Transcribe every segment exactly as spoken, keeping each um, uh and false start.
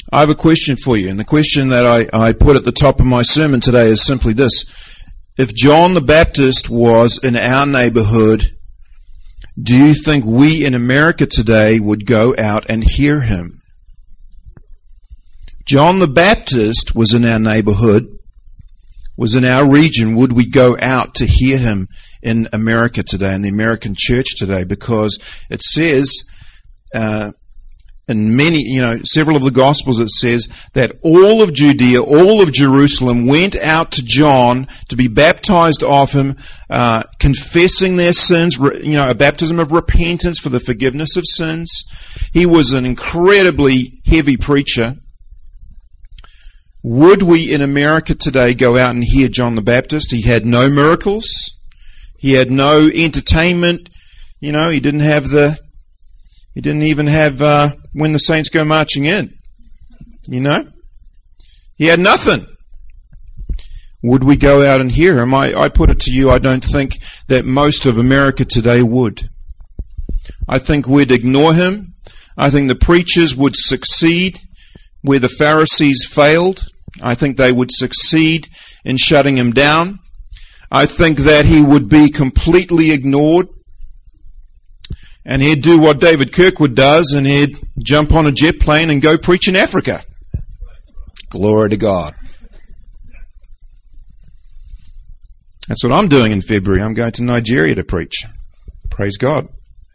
I have a question for you, and the question that I, I put at the top of my sermon today is simply this. If John the Baptist was in our neighborhood, do you think we in America today would go out and hear him? John the Baptist was in our neighborhood, was in our region. Would we go out to hear him in America today, in the American church today? Because it says, uh, in many, you know, several of the Gospels, it says that all of Judea, all of Jerusalem went out to John to be baptized of him, uh, confessing their sins, you know, a baptism of repentance for the forgiveness of sins. He was an incredibly heavy preacher. Would we in America today go out and hear John the Baptist? He had no miracles. He had no entertainment. You know, he didn't have the, he didn't even have, uh, when the saints go marching in. You know? He had nothing. Would we go out and hear him? I, I put it to you, I don't think that most of America today would. I think we'd ignore him. I think the preachers would succeed where the Pharisees failed. I think they would succeed in shutting him down. I think that he would be completely ignored. And he'd do what David Kirkwood does, and he'd jump on a jet plane and go preach in Africa. Glory to God. That's what I'm doing in February. I'm going to Nigeria to preach. Praise God.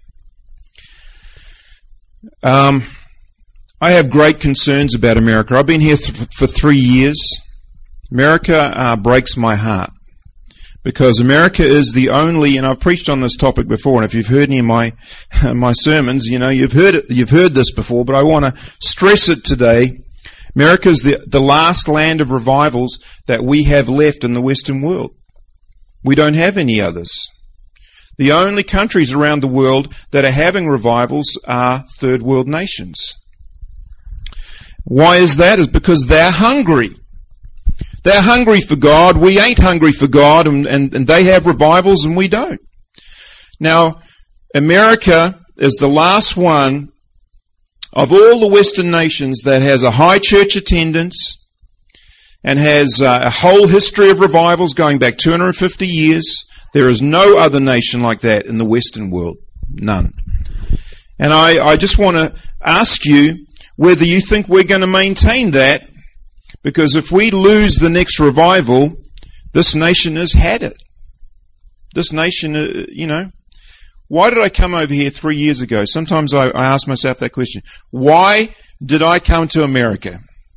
Um, I have great concerns about America. I've been here th- for three years. America uh, breaks my heart. Because America is the only, and I've preached on this topic before, and if you've heard any of my my sermons, you know, you've heard it, you've heard this before, but I want to stress it today. America is the, the last land of revivals that we have left in the Western world. We don't have any others. The only countries around the world that are having revivals are third world nations. Why is that? Is because they're hungry. They're hungry for God. We ain't hungry for God, and, and, and they have revivals and we don't. Now, America is the last one of all the Western nations that has a high church attendance and has uh, a whole history of revivals going back two hundred fifty years. There is no other nation like that in the Western world. None. And I, I just want to ask you whether you think we're going to maintain that. Because if we lose the next revival, this nation has had it. This nation, uh, you know. Why did I come over here three years ago? Sometimes I, I ask myself that question. Why did I come to America?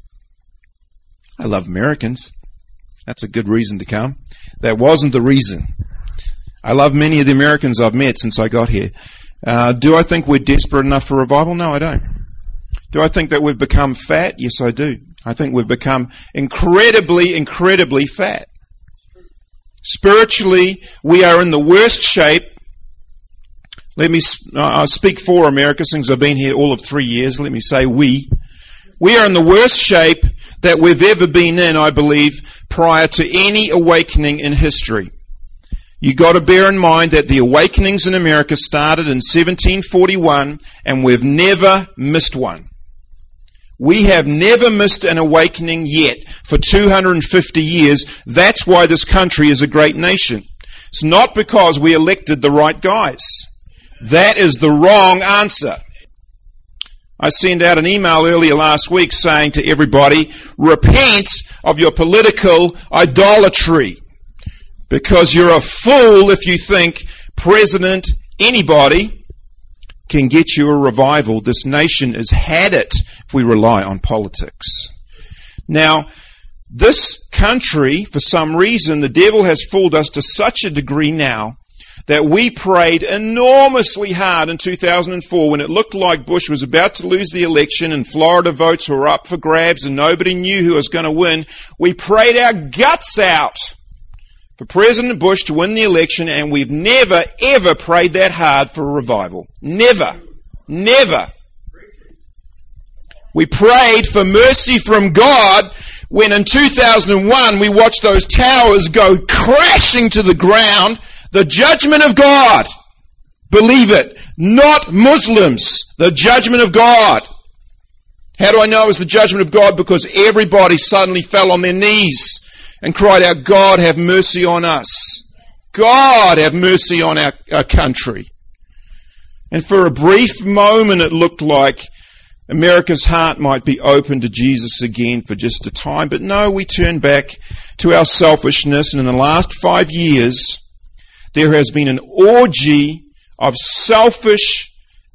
I love Americans. That's a good reason to come. That wasn't the reason. I love many of the Americans I've met since I got here. Uh, do I think we're desperate enough for revival? No, I don't. Do I think that we've become fat? Yes, I do. I think we've become incredibly, incredibly fat. Spiritually, we are in the worst shape. Let me uh, speak for America, since I've been here all of three years. Let me say we. We are in the worst shape that we've ever been in, I believe, prior to any awakening in history. You've got to bear in mind that the awakenings in America started in seventeen forty-one, and we've never missed one. We have never missed an awakening yet for two hundred fifty years. That's why this country is a great nation. It's not because we elected the right guys. That is the wrong answer. I sent out an email earlier last week saying to everybody, repent of your political idolatry. Because you're a fool if you think President anybody can get you a revival. This nation has had it if we rely on politics. Now, this country, for some reason, the devil has fooled us to such a degree now that we prayed enormously hard in two thousand four when it looked like Bush was about to lose the election and Florida votes were up for grabs and nobody knew who was going to win. We prayed our guts out for President Bush to win the election, and we've never, ever prayed that hard for a revival. Never. Never. We prayed for mercy from God when in two thousand one we watched those towers go crashing to the ground. The judgment of God. Believe it. Not Muslims. The judgment of God How do I know it was the judgment of God? Because everybody suddenly fell on their knees and cried out, God, have mercy on us. God, have mercy on our, our country. And for a brief moment it looked like America's heart might be open to Jesus again for just a time. But no, we turn back to our selfishness. And in the last five years, there has been an orgy of selfish,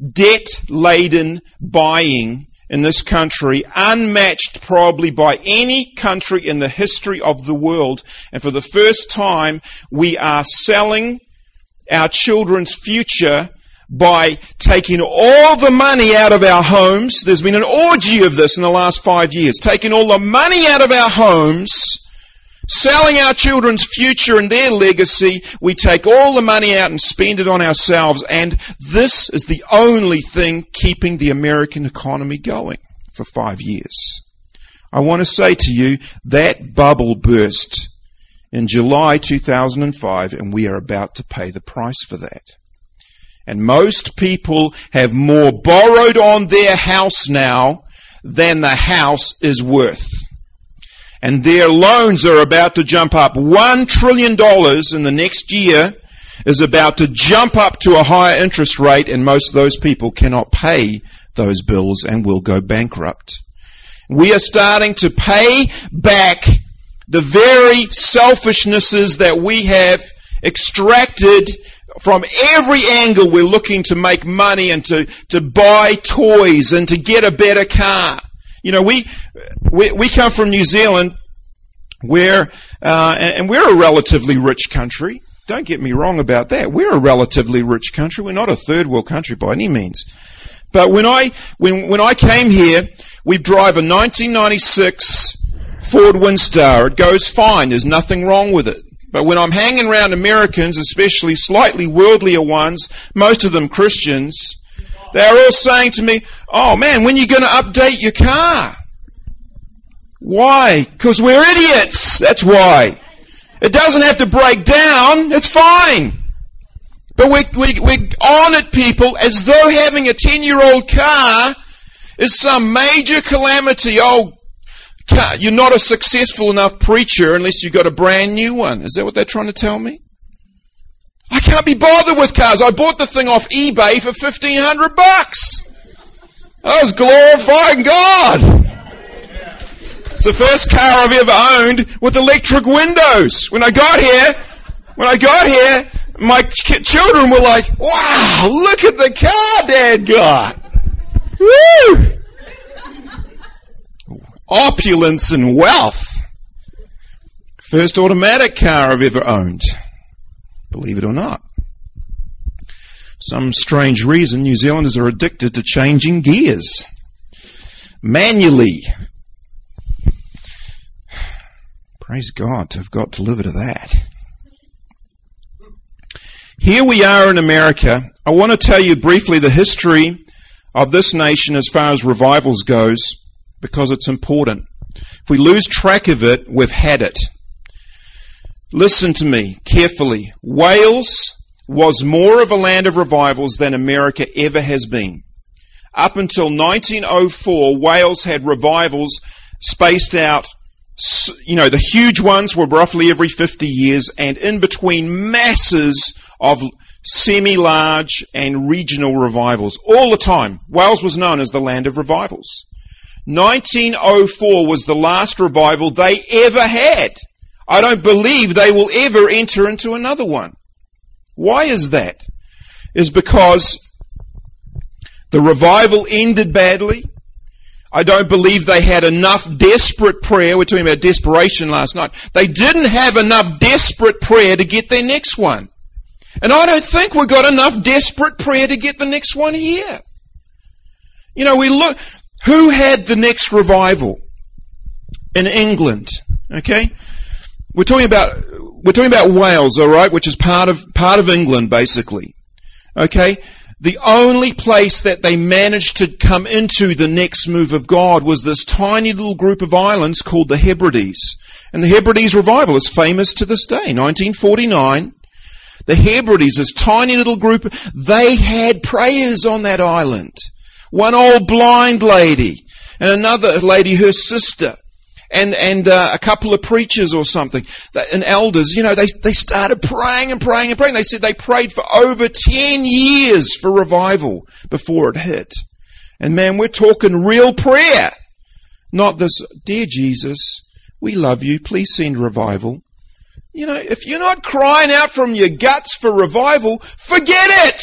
debt-laden buying in this country, unmatched probably by any country in the history of the world. And for the first time, we are selling our children's future by taking all the money out of our homes. There's been an orgy of this in the last five years. Taking all the money out of our homes, selling our children's future and their legacy. We take all the money out and spend it on ourselves. And this is the only thing keeping the American economy going for five years. I want to say to you, that bubble burst in July two thousand five, and we are about to pay the price for that. And most people have more borrowed on their house now than the house is worth. And their loans are about to jump up. One trillion dollars in the next year is about to jump up to a higher interest rate, and most of those people cannot pay those bills and will go bankrupt. We are starting to pay back the very selfishnesses that we have extracted from every angle. We're looking to make money and to, to buy toys and to get a better car. You know, we we, we come from New Zealand, where uh, and we're a relatively rich country. Don't get me wrong about that. We're a relatively rich country. We're not a third world country by any means. But when I when when I came here, we drive a nineteen ninety-six Ford Windstar. It goes fine. There's nothing wrong with it. But when I'm hanging around Americans, especially slightly worldlier ones, most of them Christians, they're all saying to me, oh man, when are you going to update your car? Why? Because we're idiots. That's why. It doesn't have to break down. It's fine. But we, we, we're on at people as though having a ten-year-old car is some major calamity. Oh, you're not a successful enough preacher unless you've got a brand new one. Is that what they're trying to tell me? I can't be bothered with cars. I bought the thing off eBay for fifteen hundred bucks. I was glorifying God. It's the first car I've ever owned with electric windows. When I got here, when I got here, my children were like, wow, look at the car Dad got. Woo! Opulence and wealth. First automatic car I've ever owned. Believe it or not. For some strange reason, New Zealanders are addicted to changing gears manually. Praise God to have got delivered of that. Here we are in America. I want to tell you briefly the history of this nation as far as revivals goes, because it's important. If we lose track of it, we've had it. Listen to me carefully. Wales was more of a land of revivals than America ever has been. Up until nineteen oh four, Wales had revivals spaced out. You know, the huge ones were roughly every fifty years, and in between masses of semi-large and regional revivals. All the time. Wales was known as the land of revivals. nineteen oh four was the last revival they ever had. I don't believe they will ever enter into another one. Why is that? Is because the revival ended badly. I don't believe they had enough desperate prayer. We're talking about desperation last night. They didn't have enough desperate prayer to get their next one. And I don't think we've got enough desperate prayer to get the next one here. You know, we look, who had the next revival in England? Okay? We're talking about, we're talking about Wales, all right, which is part of, part of England, basically. Okay? The only place that they managed to come into the next move of God was this tiny little group of islands called the Hebrides. And the Hebrides revival is famous to this day. nineteen forty-nine, the Hebrides, this tiny little group, they had prayers on that island. One old blind lady and another lady, her sister, and and uh, a couple of preachers or something, and elders, you know, they, they started praying and praying and praying. They said they prayed for over ten years for revival before it hit. And man, we're talking real prayer. Not this, dear Jesus, we love you, please send revival. You know, if you're not crying out from your guts for revival, forget it.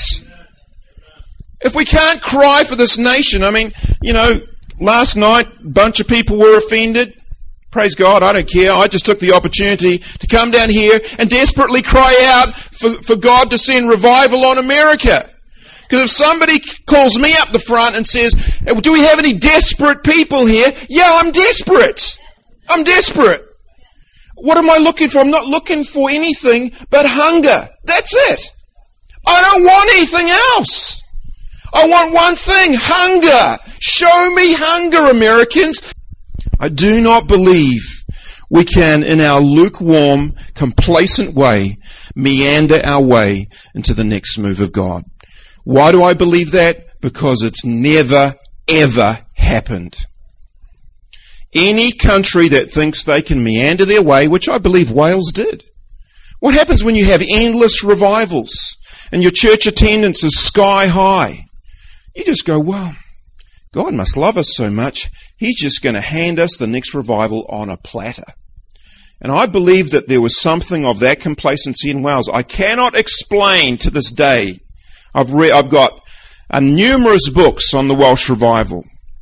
If we can't cry for this nation, I mean, you know, last night, a bunch of people were offended. Praise God, I don't care. I just took the opportunity to come down here and desperately cry out for, for God to send revival on America. Because if somebody calls me up the front and says, do we have any desperate people here? Yeah, I'm desperate. I'm desperate. What am I looking for? I'm not looking for anything but hunger. That's it. I don't want anything else. I want one thing, hunger. Show me hunger, Americans. I do not believe we can, in our lukewarm, complacent way, meander our way into the next move of God. Why do I believe that? Because it's never, ever happened. Any country that thinks they can meander their way, which I believe Wales did. What happens when you have endless revivals and your church attendance is sky high? You just go, well, God must love us so much, He's just going to hand us the next revival on a platter. And I believe that there was something of that complacency in Wales. I cannot explain to this day. I've read, I've got uh, numerous books on the Welsh revival.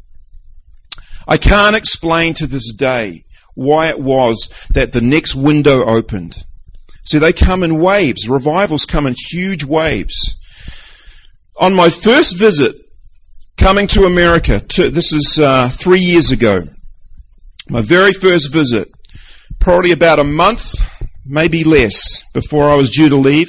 I can't explain to this day why it was that the next window opened. See, they come in waves. Revivals come in huge waves. On my first visit, coming to America, to, this is uh, three years ago, my very first visit, probably about a month, maybe less, before I was due to leave.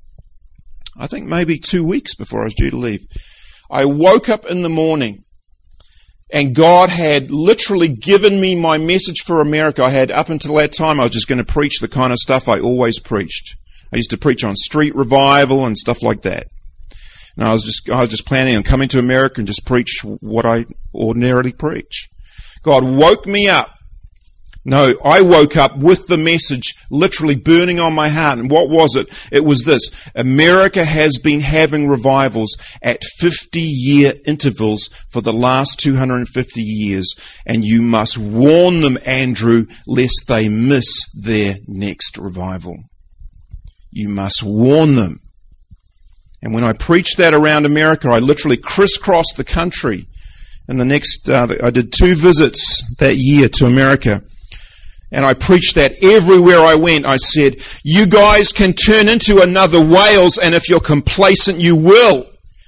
I think maybe two weeks before I was due to leave. I woke up in the morning and God had literally given me my message for America. I had, up until that time, I was just going to preach the kind of stuff I always preached. I used to preach on street revival and stuff like that. And I was just, I was just planning on coming to America and just preach what I ordinarily preach. God woke me up. No, I woke up with the message literally burning on my heart. And what was it? It was this. America has been having revivals at fifty-year intervals for the last two hundred fifty years. And you must warn them, Andrew, lest they miss their next revival. You must warn them. And when I preached that around America, I literally crisscrossed the country. And the next, uh, I did two visits that year to America. And I preached that everywhere I went. I said, you guys can turn into another Wales, and if you're complacent, you will.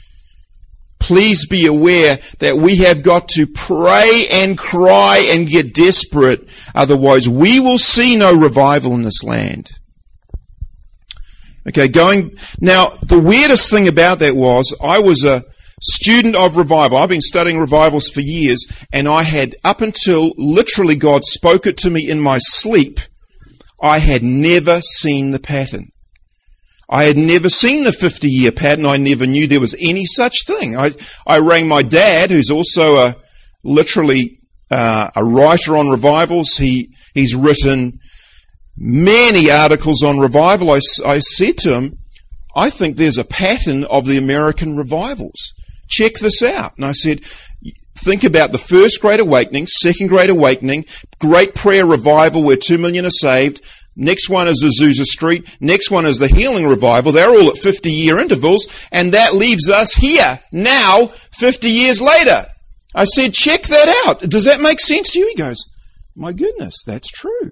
Please be aware that we have got to pray and cry and get desperate. Otherwise, we will see no revival in this land. Okay, going, now, the weirdest thing about that was, I was a student of revival. I've been studying revivals for years, and I had, up until literally God spoke it to me in my sleep, I had never seen the pattern. I had never seen the fifty-year pattern. I never knew there was any such thing. I, I rang my dad, who's also a literally uh, a writer on revivals. He he's written many articles on revival. I, I said to him, I think there's a pattern of the American revivals. Check this out. And I said, think about the first Great Awakening, second Great Awakening, Great Prayer Revival where two million are saved. Next one is Azusa Street. Next one is the Healing Revival. They're all at fifty-year intervals. And that leaves us here now, fifty years later. I said, check that out. Does that make sense to you? He goes, my goodness, that's true.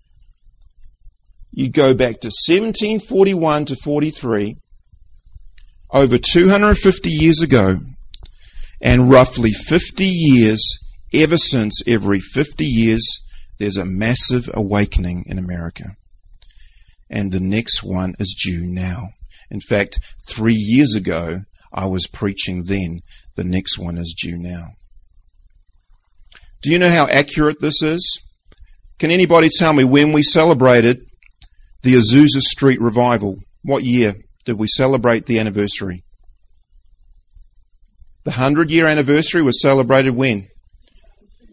You go back to seventeen forty-one to forty-three, over two hundred fifty years ago, and roughly fifty years, ever since, every fifty years, there's a massive awakening in America. And the next one is due now. In fact, three years ago, I was preaching then. The next one is due now. Do you know how accurate this is? Can anybody tell me when we celebrated the Azusa Street Revival? What year did we celebrate the anniversary? The hundred-year anniversary was celebrated when?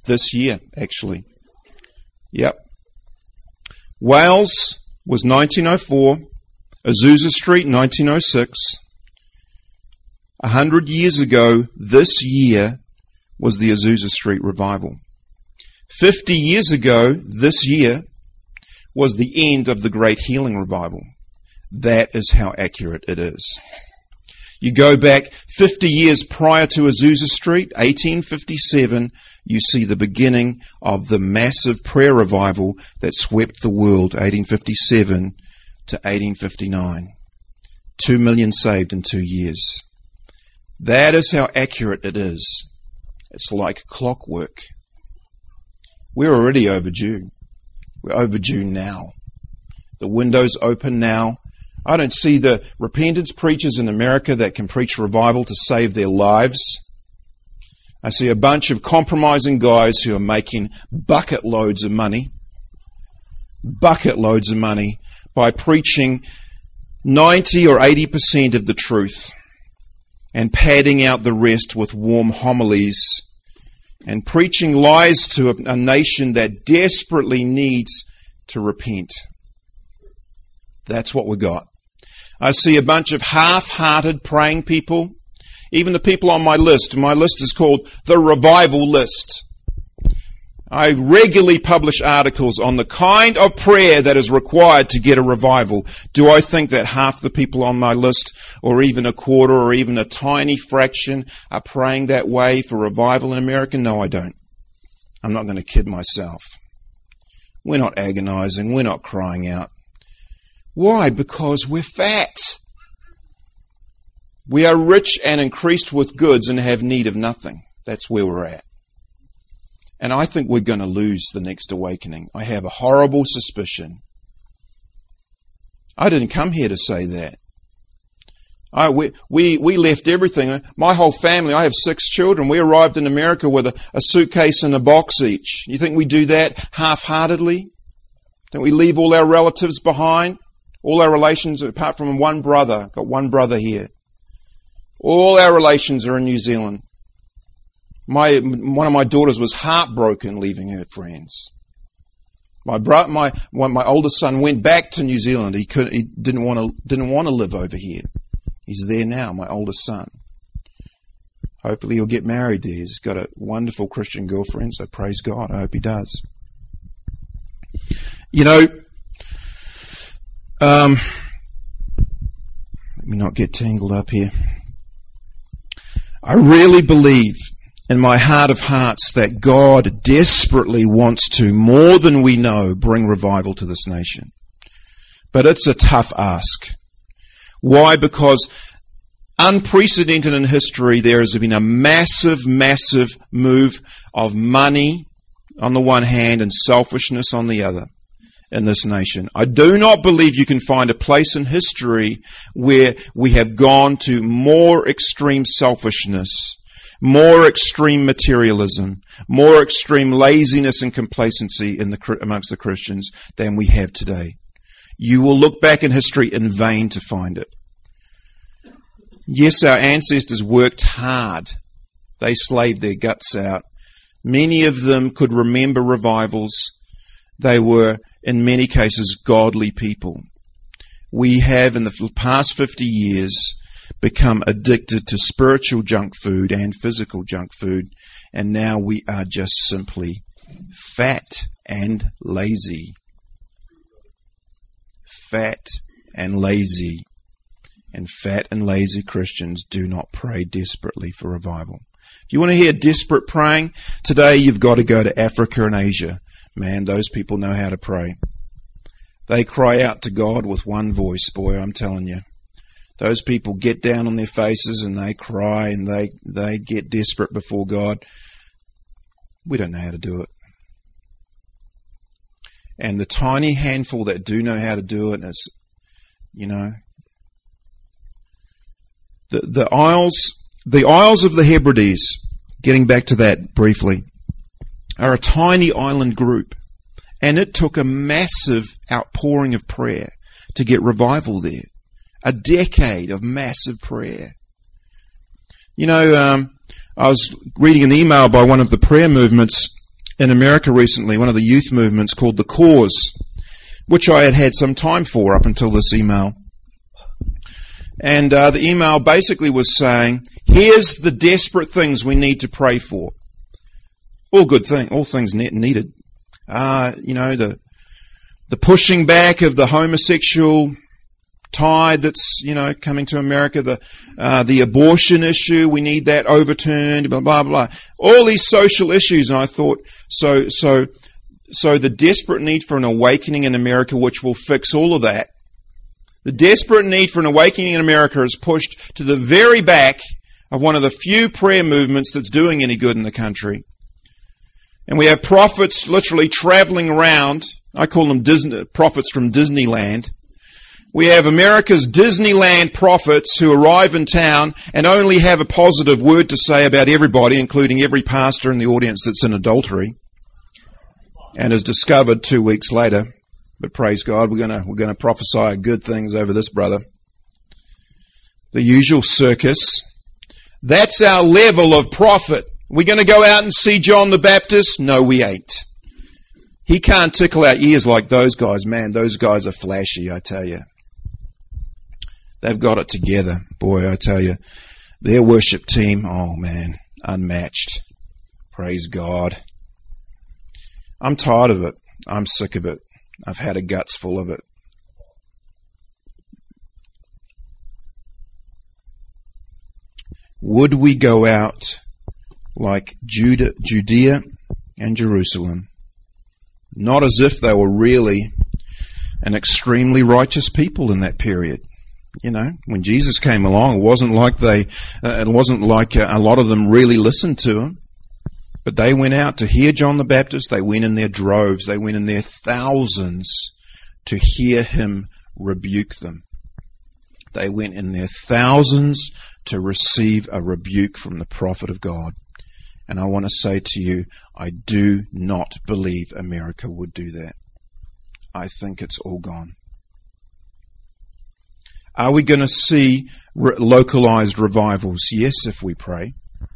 this year, actually. Yep. Wales was nineteen oh four, Azusa Street nineteen oh six. A hundred years ago, this year, was the Azusa Street revival. Fifty years ago, this year, was the end of the Great Healing Revival. That is how accurate it is. You go back fifty years prior to Azusa Street, eighteen fifty-seven, you see the beginning of the massive prayer revival that swept the world, eighteen fifty-seven to eighteen fifty-nine. Two million saved in two years. That is how accurate it is. It's like clockwork. We're already overdue. We're overdue now. The window's open now. I don't see the repentance preachers in America that can preach revival to save their lives. I see a bunch of compromising guys who are making bucket loads of money, bucket loads of money by preaching ninety or eighty percent of the truth and padding out the rest with warm homilies and preaching lies to a, a nation that desperately needs to repent. That's what we got. I see a bunch of half-hearted praying people. Even the people on my list. My list is called the Revival List. I regularly publish articles on the kind of prayer that is required to get a revival. Do I think that half the people on my list, or even a quarter, or even a tiny fraction, are praying that way for revival in America? No, I don't. I'm not going to kid myself. We're not agonizing. We're not crying out. Why? Because we're fat. We are rich and increased with goods and have need of nothing. That's where we're at. And I think we're going to lose the next awakening. I have a horrible suspicion. I didn't come here to say that. I, we, we, we left everything. My whole family, I have six children. We arrived in America with a, a suitcase and a box each. You think we do that half-heartedly? Don't we leave all our relatives behind? All our relations, apart from one brother. Got one brother here. All our relations are in New Zealand. My one of my daughters was heartbroken leaving her friends. My bro, my my oldest son went back to New Zealand. He could he didn't want to didn't want to live over here. He's there now. My oldest son. Hopefully he'll get married there. He's got a wonderful Christian girlfriend. So praise God. I hope he does. You know. Um, let me not get tangled up here. I really believe in my heart of hearts that God desperately wants to, more than we know, bring revival to this nation. But it's a tough ask. Why? Because unprecedented in history, there has been a massive, massive move of money on the one hand and selfishness on the other in this nation. I do not believe you can find a place in history where we have gone to more extreme selfishness, more extreme materialism, more extreme laziness and complacency in the, amongst the Christians than we have today. You will look back in history in vain to find it. Yes, our ancestors worked hard. They slaved their guts out. Many of them could remember revivals. They were, in many cases, godly people. We have, in the past fifty years, become addicted to spiritual junk food and physical junk food, and now we are just simply fat and lazy. Fat and lazy. And fat and lazy Christians do not pray desperately for revival. If you want to hear desperate praying, today you've got to go to Africa and Asia. Man, those people know how to pray. They cry out to God with one voice, boy, I'm telling you. Those people get down on their faces and they cry and they, they get desperate before God. We don't know how to do it. And the tiny handful that do know how to do it is, you know, the, the Isles, the Isles of the Hebrides, getting back to that briefly, are a tiny island group. And it took a massive outpouring of prayer to get revival there. A decade of massive prayer. You know, um, I was reading an email by one of the prayer movements in America recently, one of the youth movements called The Cause, which I had had some time for up until this email. And uh, the email basically was saying, here's the desperate things we need to pray for. All good things, all things ne- needed. Uh, you know, the the pushing back of the homosexual tide that's, you know, coming to America, the uh, the abortion issue, we need that overturned, blah, blah, blah. All these social issues, and I thought, so, so, so the desperate need for an awakening in America which will fix all of that. The desperate need for an awakening in America is pushed to the very back of one of the few prayer movements that's doing any good in the country. And we have prophets literally traveling around. I call them Disney, prophets from Disneyland. We have America's Disneyland prophets who arrive in town and only have a positive word to say about everybody, including every pastor in the audience that's in adultery, and is discovered two weeks later. But praise God, we're going to we're going to prophesy good things over this brother. The usual circus. That's our level of prophet. We're going to go out and see John the Baptist? No, we ain't. He can't tickle our ears like those guys. Man, those guys are flashy, I tell you. They've got it together. Boy, I tell you. Their worship team, oh man, unmatched. Praise God. I'm tired of it. I'm sick of it. I've had a guts full of it. Would we go out like Judah, Judea and Jerusalem, not as if they were really an extremely righteous people in that period? You know, when Jesus came along, it wasn't like they, uh, it wasn't like uh, a lot of them really listened to him. But they went out to hear John the Baptist. They went in their droves. They went in their thousands to hear him rebuke them. They went in their thousands to receive a rebuke from the prophet of God. And I want to say to you, I do not believe America would do that. I think it's all gone. Are we going to see re- localized revivals? Yes, if we pray.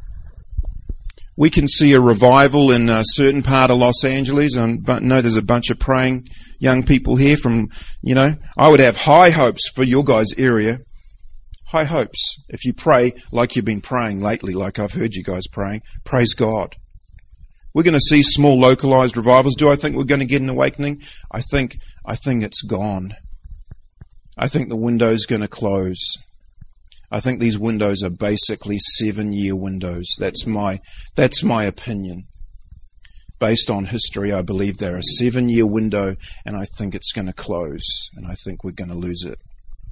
We can see a revival in a certain part of Los Angeles. I know there's a bunch of praying young people here from, you know, I would have high hopes for your guys' area. High hopes. If you pray like you've been praying lately, like I've heard you guys praying, praise God. We're going to see small localized revivals. Do I think we're going to get an awakening? I think, I think it's gone. I think the window's going to close. I think these windows are basically seven-year windows. That's my that's my opinion. Based on history, I believe they're a seven-year window, and I think it's going to close, and I think we're going to lose it.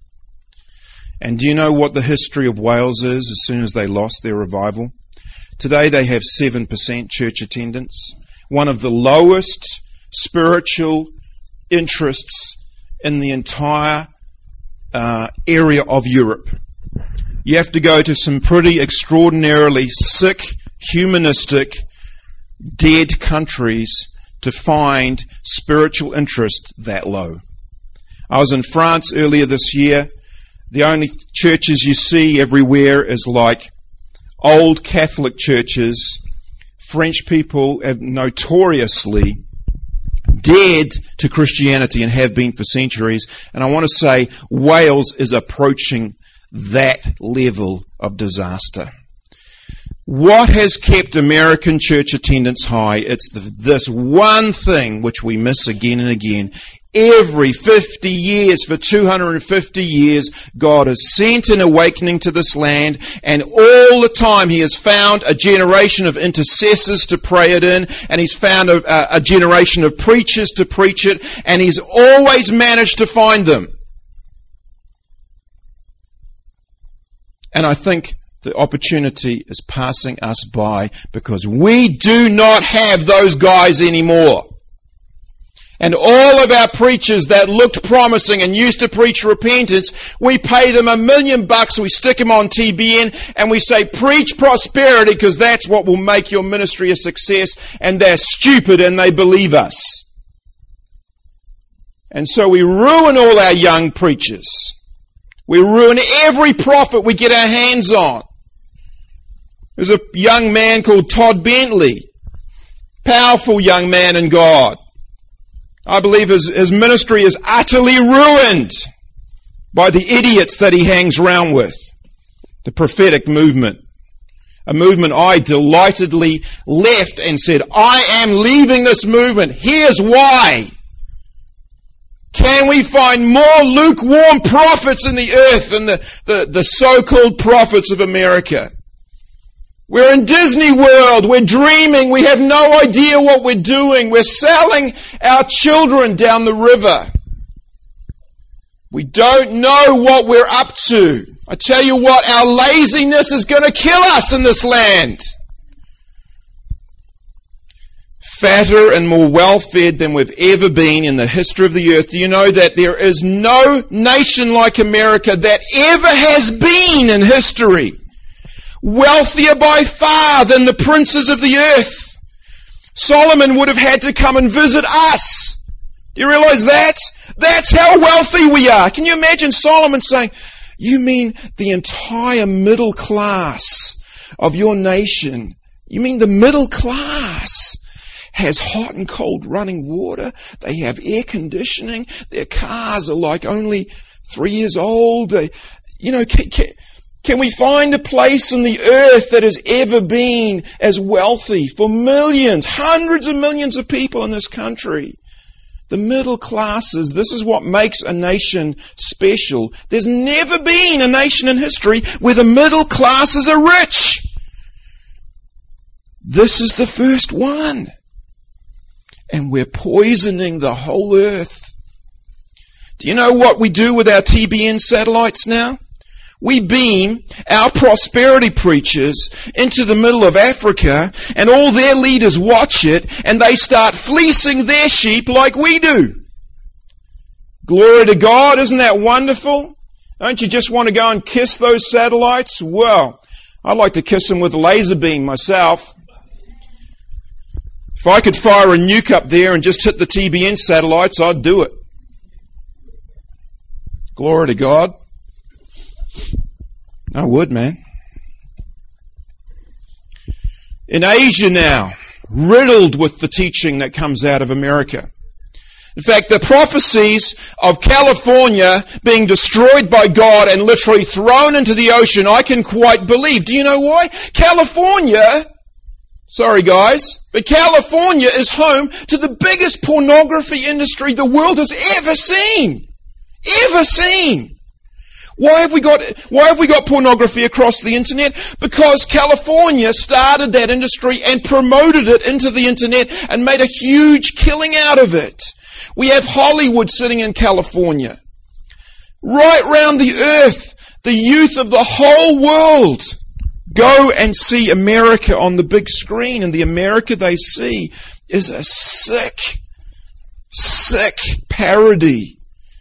And do you know what the history of Wales is as soon as they lost their revival? Today they have seven percent church attendance, one of the lowest spiritual interests in the entire uh, area of Europe. You have to go to some pretty extraordinarily sick, humanistic, dead countries to find spiritual interest that low. I was in France earlier this year. The only churches you see everywhere is like old Catholic churches. French people have notoriously dead to Christianity and have been for centuries. And I want to say Wales is approaching that level of disaster. What has kept American church attendance high? It's the, this one thing which we miss again and again. Every fifty years, for two hundred fifty years, God has sent an awakening to this land, and all the time He has found a generation of intercessors to pray it in, and He's found a, a generation of preachers to preach it, and He's always managed to find them. And I think the opportunity is passing us by because we do not have those guys anymore. And all of our preachers that looked promising and used to preach repentance, we pay them a million bucks, we stick them on T B N, and we say, preach prosperity because that's what will make your ministry a success. And they're stupid and they believe us. And so we ruin all our young preachers. We ruin every prophet we get our hands on. There's a young man called Todd Bentley. Powerful young man in God. I believe his, his ministry is utterly ruined by the idiots that he hangs around with. The prophetic movement. A movement I delightedly left and said, I am leaving this movement. Here's why. Can we find more lukewarm prophets in the earth than the, the, the so-called prophets of America? We're in Disney World. We're dreaming. We have no idea what we're doing. We're selling our children down the river. We don't know what we're up to. I tell you what, our laziness is going to kill us in this land. Fatter and more well-fed than we've ever been in the history of the earth. Do you know that there is no nation like America that ever has been in history wealthier by far than the princes of the earth? Solomon would have had to come and visit us. Do you realize that? That's how wealthy we are. Can you imagine Solomon saying, you mean the entire middle class of your nation? You mean the middle class has hot and cold running water? They have air conditioning. Their cars are like only three years old. They, you know, can, can, can we find a place on the earth that has ever been as wealthy for millions, hundreds of millions of people in this country? The middle classes, this is what makes a nation special. There's never been a nation in history where the middle classes are rich. This is the first one. And we're poisoning the whole earth. Do you know what we do with our T B N satellites now? We beam our prosperity preachers into the middle of Africa, and all their leaders watch it, and they start fleecing their sheep like we do. Glory to God, isn't that wonderful? Don't you just want to go and kiss those satellites? Well, I'd like to kiss them with a laser beam myself. If I could fire a nuke up there and just hit the T B N satellites, I'd do it. Glory to God. I would, man. In Asia now, riddled with the teaching that comes out of America. In fact, the prophecies of California being destroyed by God and literally thrown into the ocean, I can quite believe. Do you know why? California, sorry guys, but California is home to the biggest pornography industry the world has ever seen. Ever seen. Why have we got, why have we got pornography across the internet? Because California started that industry and promoted it into the internet and made a huge killing out of it. We have Hollywood sitting in California. Right round the earth, the youth of the whole world go and see America on the big screen, and the America they see is a sick, sick parody.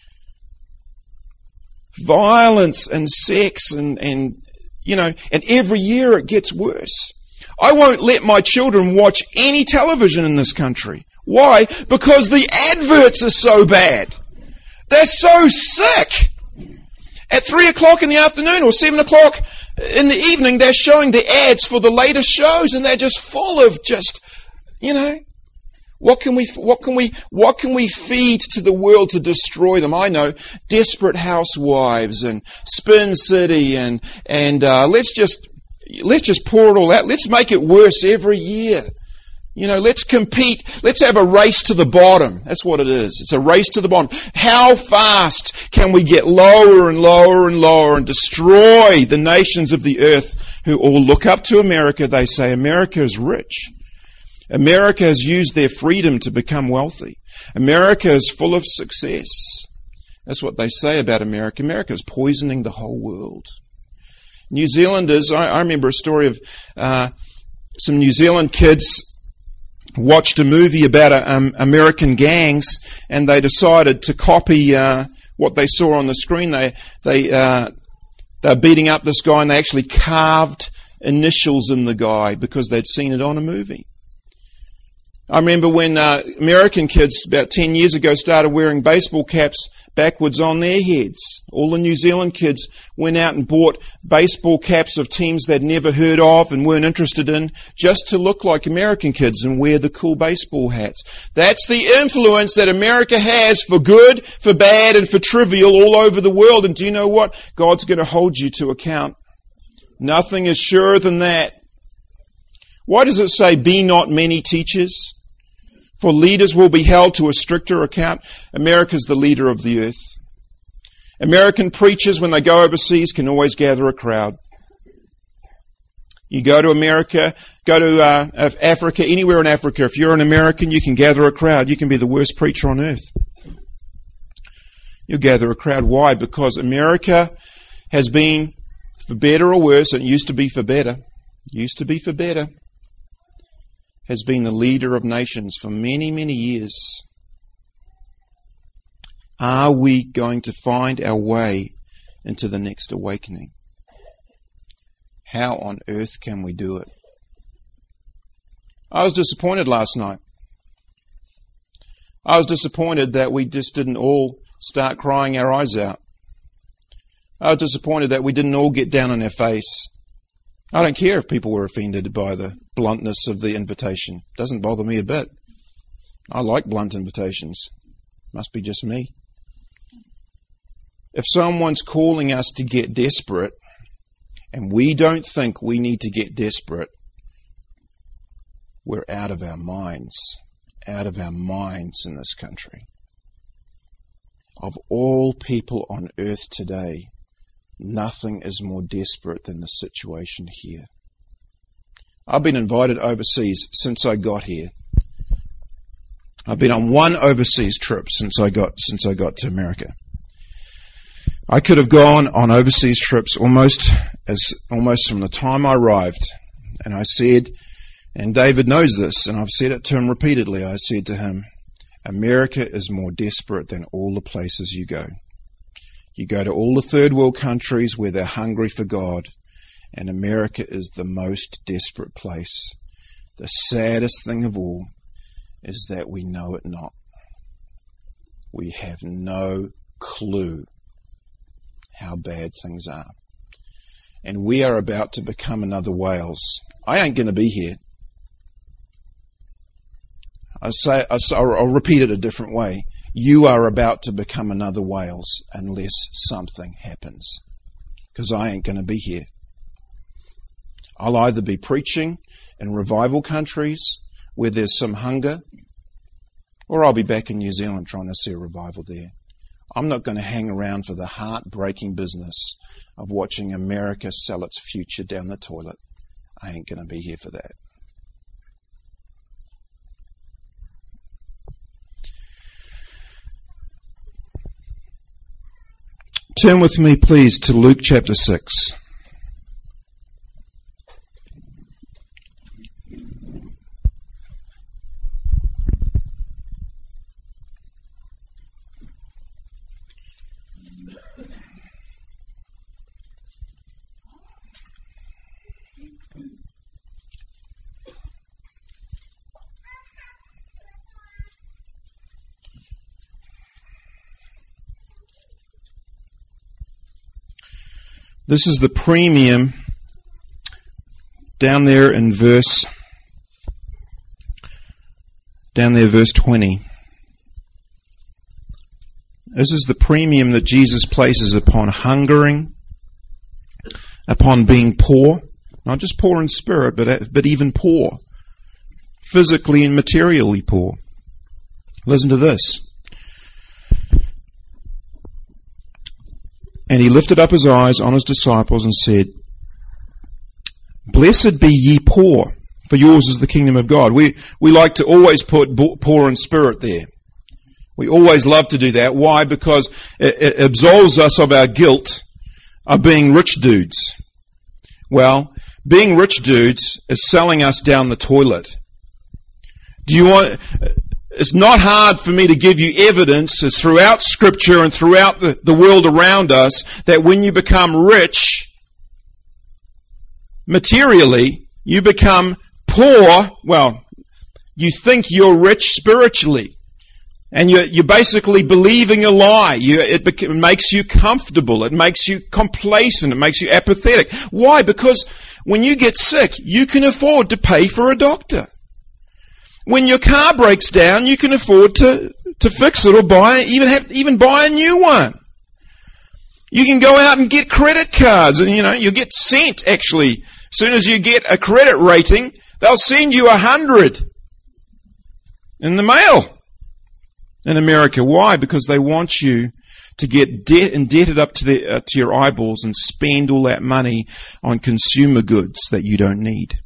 Violence and sex and, and, you know, and every year it gets worse. I won't let my children watch any television in this country. Why? Because the adverts are so bad. They're so sick. At three o'clock in the afternoon or seven o'clock in the evening, they're showing the ads for the latest shows, and they're just full of just, you know, What can we, what can we, what can we feed to the world to destroy them? I know, Desperate Housewives and Spin City and, and, uh, let's just, let's just pour it all out. Let's make it worse every year. You know, let's compete. Let's have a race to the bottom. That's what it is. It's a race to the bottom. How fast can we get lower and lower and lower and destroy the nations of the earth who all look up to America? They say America is rich. America has used their freedom to become wealthy. America is full of success. That's what they say about America. America is poisoning the whole world. New Zealanders, I, I remember a story of uh, some New Zealand kids watched a movie about uh, um, American gangs, and they decided to copy uh, what they saw on the screen. They they uh, they were beating up this guy, and they actually carved initials in the guy because they'd seen it on a movie. I remember when uh, American kids about ten years ago started wearing baseball caps backwards on their heads. All the New Zealand kids went out and bought baseball caps of teams they'd never heard of and weren't interested in, just to look like American kids and wear the cool baseball hats. That's the influence that America has for good, for bad, and for trivial all over the world. And do you know what? God's going to hold you to account. Nothing is surer than that. Why does it say, be not many teachers? For leaders will be held to a stricter account. America's the leader of the earth. American preachers, when they go overseas, can always gather a crowd. You go to America, go to uh, Africa, anywhere in Africa, if you're an American, you can gather a crowd. You can be the worst preacher on earth. You'll gather a crowd. Why? Because America has been, for better or worse, and it used to be for better, used to be for better, has been the leader of nations for many, many years. Are we going to find our way into the next awakening? How on earth can we do it? I was disappointed last night. I was disappointed that we just didn't all start crying our eyes out. I was disappointed that we didn't all get down on our face. I don't care if people were offended by the bluntness of the invitation. It doesn't bother me a bit. I like blunt invitations. Must be just me. If someone's calling us to get desperate, and we don't think we need to get desperate, we're out of our minds. Out of our minds in this country. Of all people on earth today, nothing is more desperate than the situation here. I've been invited overseas since I got here. I've been on one overseas trip since I got since I got to America. I could have gone on overseas trips almost as almost from the time I arrived. And I said, and David knows this, and I've said it to him repeatedly, I said to him, America is more desperate than all the places you go. You go to all the third world countries where they're hungry for God, and America is the most desperate place. The saddest thing of all is that we know it not. We have no clue how bad things are. And we are about to become another Wales. I ain't going to be here. I say, I say, I'll repeat it a different way. You are about to become another Wales unless something happens. Because I ain't going to be here. I'll either be preaching in revival countries where there's some hunger, or I'll be back in New Zealand trying to see a revival there. I'm not going to hang around for the heartbreaking business of watching America sell its future down the toilet. I ain't going to be here for that. Turn with me, please, to Luke chapter six. This is the premium down there in verse, down there verse twenty. This is the premium that Jesus places upon hungering, upon being poor, not just poor in spirit, but, but even poor, physically and materially poor. Listen to this. And he lifted up his eyes on his disciples and said, Blessed be ye poor, for yours is the kingdom of God. We we like to always put poor in spirit there. We always love to do that. Why? Because it, it absolves us of our guilt of being rich dudes. Well, being rich dudes is selling us down the toilet. Do you want... It's not hard for me to give you evidence throughout Scripture and throughout the, the world around us that when you become rich materially, you become poor. Well, You think you're rich spiritually. And you're, you're basically believing a lie. You, it, bec- it makes you comfortable. It makes you complacent. It makes you apathetic. Why? Because when you get sick, you can afford to pay for a doctor. When your car breaks down, you can afford to, to fix it or buy, even have, even buy a new one. You can go out and get credit cards, and you know, you'll get sent actually. As soon as you get a credit rating, they'll send you a hundred in the mail. In America. Why? Because they want you to get debt indebted up to, the, uh, to your eyeballs and spend all that money on consumer goods that you don't need.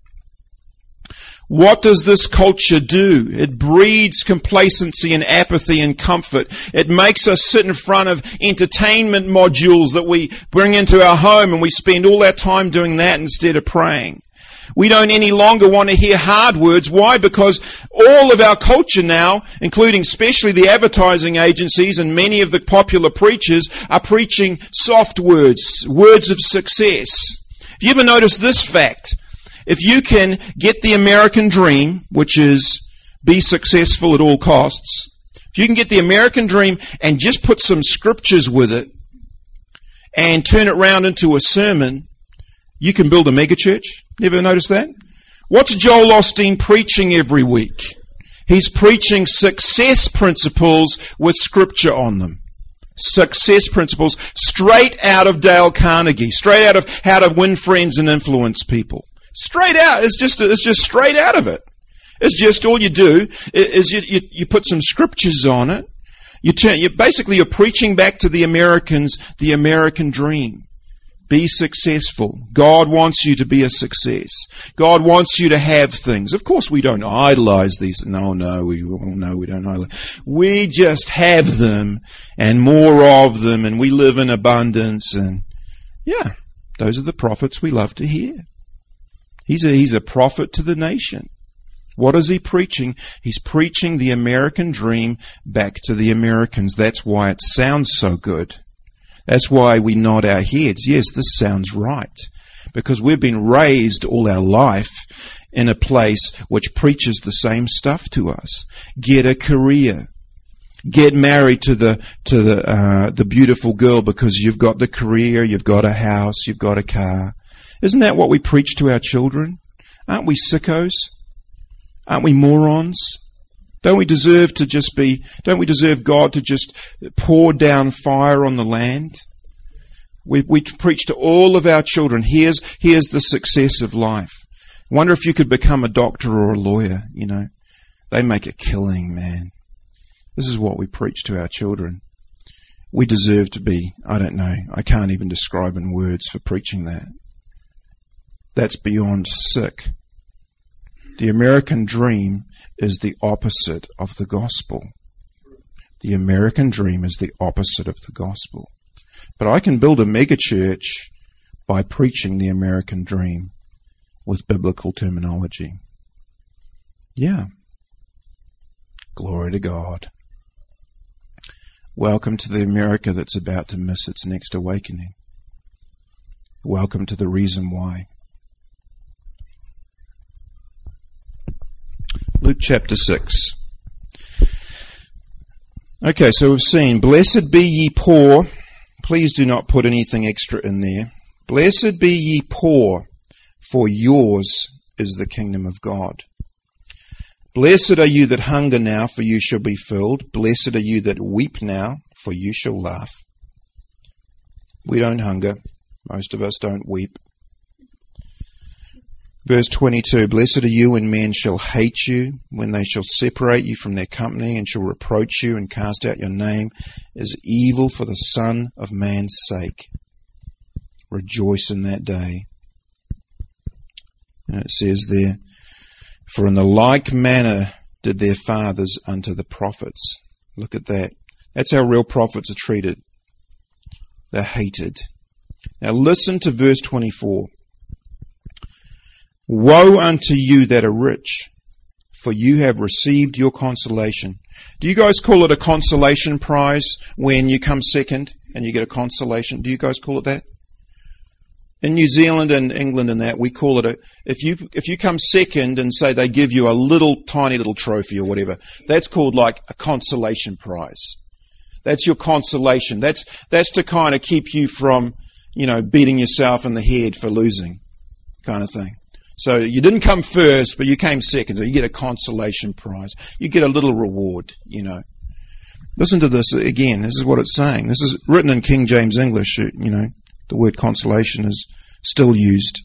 What does this culture do? It breeds complacency and apathy and comfort. It makes us sit in front of entertainment modules that we bring into our home, and we spend all our time doing that instead of praying. We don't any longer want to hear hard words. Why? Because all of our culture now, including especially the advertising agencies and many of the popular preachers, are preaching soft words, words of success. Have you ever noticed this fact? If you can get the American dream, which is be successful at all costs, if you can get the American dream and just put some scriptures with it and turn it round into a sermon, you can build a megachurch. Never noticed that? What's Joel Osteen preaching every week? He's preaching success principles with scripture on them. Success principles straight out of Dale Carnegie, straight out of How to Win Friends and Influence People. Straight out. It's just, it's just straight out of it. It's just all you do is you, you, you put some scriptures on it. You turn, you basically you're preaching back to the Americans the American dream. Be successful. God wants you to be a success. God wants you to have things. Of course, we don't idolize these. No, no, we no, we don't idolize. We just have them and more of them, and we live in abundance. And yeah, those are the prophets we love to hear. He's a, he's a prophet to the nation. What is he preaching? He's preaching the American dream back to the Americans. That's why it sounds so good. That's why we nod our heads. Yes, this sounds right. Because we've been raised all our life in a place which preaches the same stuff to us. Get a career. Get married to the to the uh, the beautiful girl because you've got the career, you've got a house, you've got a car. Isn't that what we preach to our children? Aren't we sickos? Aren't we morons? Don't we deserve to just be, don't we deserve God to just pour down fire on the land? We, we preach to all of our children, here's, here's the success of life. I wonder if you could become a doctor or a lawyer, you know. They make a killing, man. This is what we preach to our children. We deserve to be, I don't know, I can't even describe in words for preaching that. That's beyond sick. The American dream is the opposite of the gospel. The American dream is the opposite of the gospel. But I can build a megachurch by preaching the American dream with biblical terminology. Yeah. Glory to God. Welcome to the America that's about to miss its next awakening. Welcome to the reason why. Luke chapter six. Okay, so we've seen, blessed be ye poor. Please do not put anything extra in there. Blessed be ye poor, for yours is the kingdom of God. Blessed are you that hunger now, for you shall be filled. Blessed are you that weep now, for you shall laugh. We don't hunger. Most of us don't weep. Verse twenty-two, blessed are you when men shall hate you, when they shall separate you from their company, and shall reproach you and cast out your name as evil for the Son of Man's sake. Rejoice in that day. And it says there, for in the like manner did their fathers unto the prophets. Look at that. That's how real prophets are treated. They're hated. Now listen to verse twenty-four. Woe unto you that are rich, for you have received your consolation. Do you guys call it a consolation prize when you come second and you get a consolation? Do you guys call it that? In New Zealand and England and that, we call it a, if you, if you come second and say they give you a little, tiny little trophy or whatever, that's called like a consolation prize. That's your consolation. That's, that's to kind of keep you from, you know, beating yourself in the head for losing, kind of thing. So you didn't come first, but you came second, so you get a consolation prize. You get a little reward, you know. Listen to this again. This is what it's saying. This is written in King James English, you know. The word consolation is still used.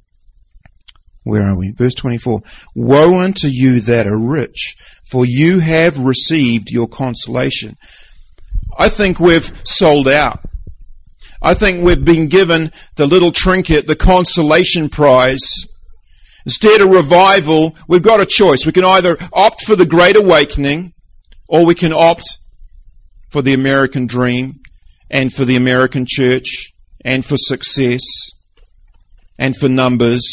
Where are we? Verse twenty-four. Woe unto you that are rich, for you have received your consolation. I think we've sold out. I think we've been given the little trinket, the consolation prize. Instead of revival, we've got a choice. We can either opt for the Great Awakening, or we can opt for the American dream, and for the American church, and for success, and for numbers.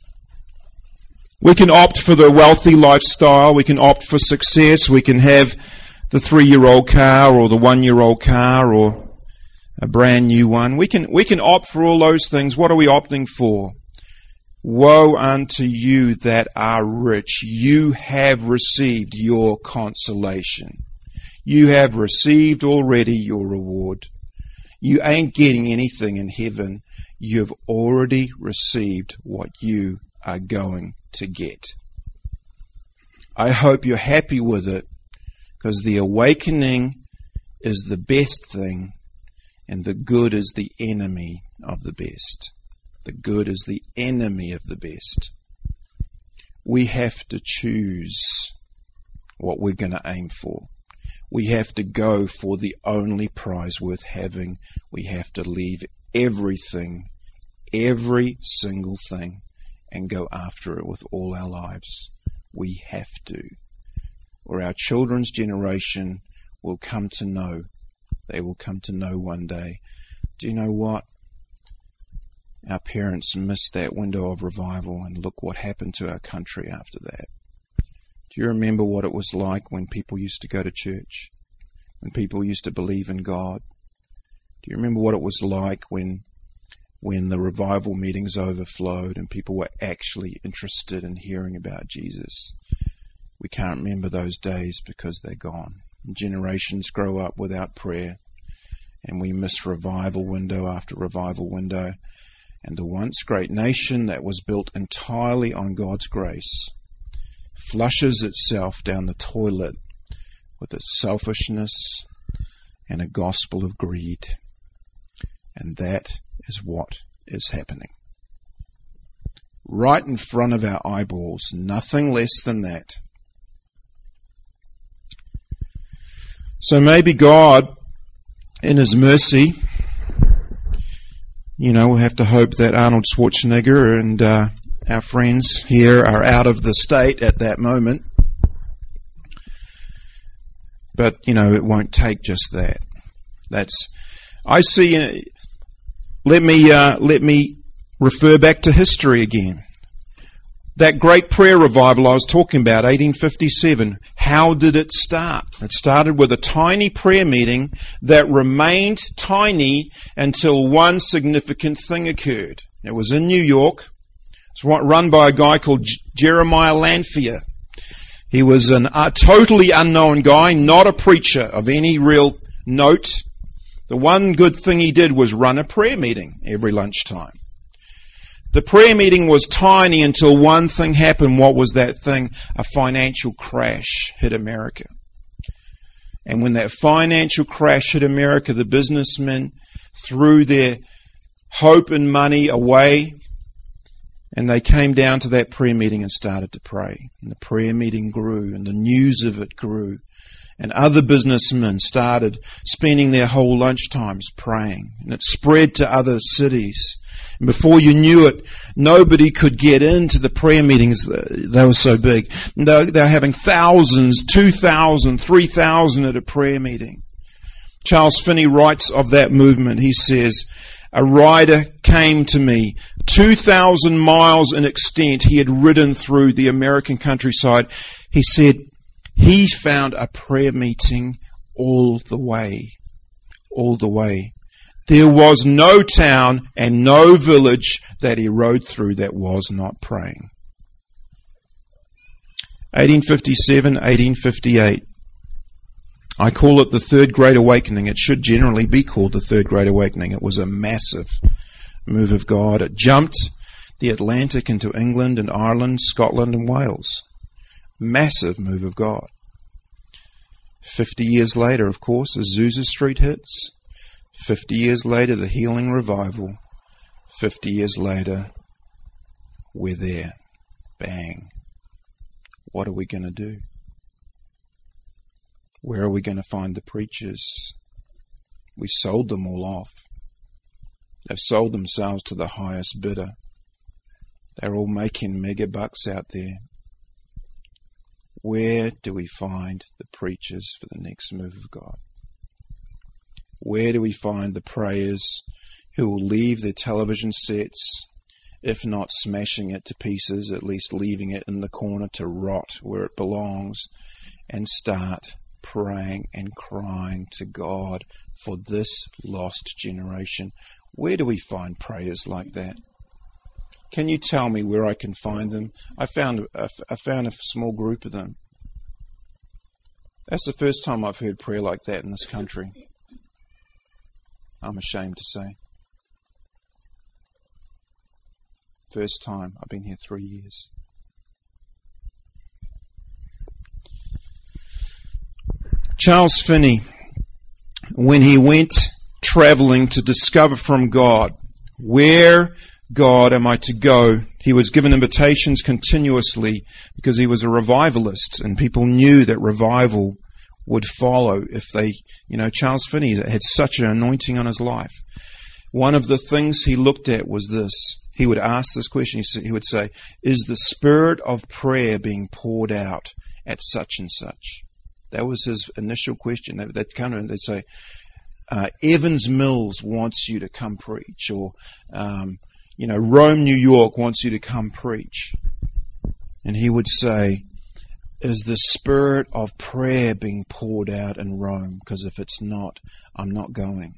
We can opt for the wealthy lifestyle. We can opt for success. We can have the three-year-old car or the one-year-old car or a brand new one. We can, we can opt for all those things. What are we opting for? Woe unto you that are rich. You have received your consolation. You have received already your reward. You ain't getting anything in heaven. You've already received what you are going to get. I hope you're happy with it, because the awakening is the best thing, and the good is the enemy of the best. The good is the enemy of the best. We have to choose what we're going to aim for. We have to go for the only prize worth having. We have to leave everything, every single thing, and go after it with all our lives. We have to. Or our children's generation will come to know. They will come to know one day. Do you know what? Our parents missed that window of revival, and look what happened to our country after that. Do you remember what it was like when people used to go to church? When people used to believe in God? Do you remember what it was like when when the revival meetings overflowed and people were actually interested in hearing about Jesus? We can't remember those days because they're gone. Generations grow up without prayer, and we miss revival window after revival window. And the once great nation that was built entirely on God's grace flushes itself down the toilet with its selfishness and a gospel of greed. And that is what is happening. Right in front of our eyeballs, nothing less than that. So maybe God, in His mercy, you know, we'll have to hope that Arnold Schwarzenegger and uh, our friends here are out of the state at that moment. But, you know, it won't take just that. That's, I see, uh, let me, uh, let me refer back to history again. That great prayer revival I was talking about, eighteen fifty-seven, how did it start? It started with a tiny prayer meeting that remained tiny until one significant thing occurred. It was in New York. It's run by a guy called J- Jeremiah Lanphier. He was a uh, totally unknown guy, not a preacher of any real note. The one good thing he did was run a prayer meeting every lunchtime. The prayer meeting was tiny until one thing happened. What was that thing? A financial crash hit America. And when that financial crash hit America, the businessmen threw their hope and money away, and they came down to that prayer meeting and started to pray. And the prayer meeting grew, and the news of it grew. And other businessmen started spending their whole lunchtimes praying. And it spread to other cities. And before you knew it, nobody could get into the prayer meetings. They were so big. And they were having thousands, two thousand, three thousand at a prayer meeting. Charles Finney writes of that movement. He says, a rider came to me, two thousand miles in extent. He had ridden through the American countryside. He said, he found a prayer meeting all the way, all the way. There was no town and no village that he rode through that was not praying. eighteen fifty-seven, eighteen fifty-eight. I call it the Third Great Awakening. It should generally be called the Third Great Awakening. It was a massive move of God. It jumped the Atlantic into England and Ireland, Scotland and Wales. Massive move of God. Fifty years later, of course, Azusa Street hits. Fifty years later, the Healing Revival. Fifty years later, we're there. Bang. What are we going to do? Where are we going to find the preachers? We sold them all off. They've sold themselves to the highest bidder. They're all making mega bucks out there. Where do we find the preachers for the next move of God? Where do we find the prayers who will leave their television sets, if not smashing it to pieces, at least leaving it in the corner to rot where it belongs, and start praying and crying to God for this lost generation? Where do we find prayers like that? Can you tell me where I can find them? I found a, I found a small group of them. That's the first time I've heard prayer like that in this country. I'm ashamed to say. First time. I've been here three years. Charles Finney, when he went traveling to discover from God, where, God, am I to go? He was given invitations continuously because he was a revivalist, and people knew that revival would follow if they, you know, Charles Finney had such an anointing on his life. One of the things he looked at was this. He would ask this question. He would say, is the spirit of prayer being poured out at such and such? That was his initial question. They'd, they'd come and they'd say, uh, Evans Mills wants you to come preach, or, um, you know, Rome, New York wants you to come preach. And he would say, is the spirit of prayer being poured out in Rome? Because if it's not, I'm not going.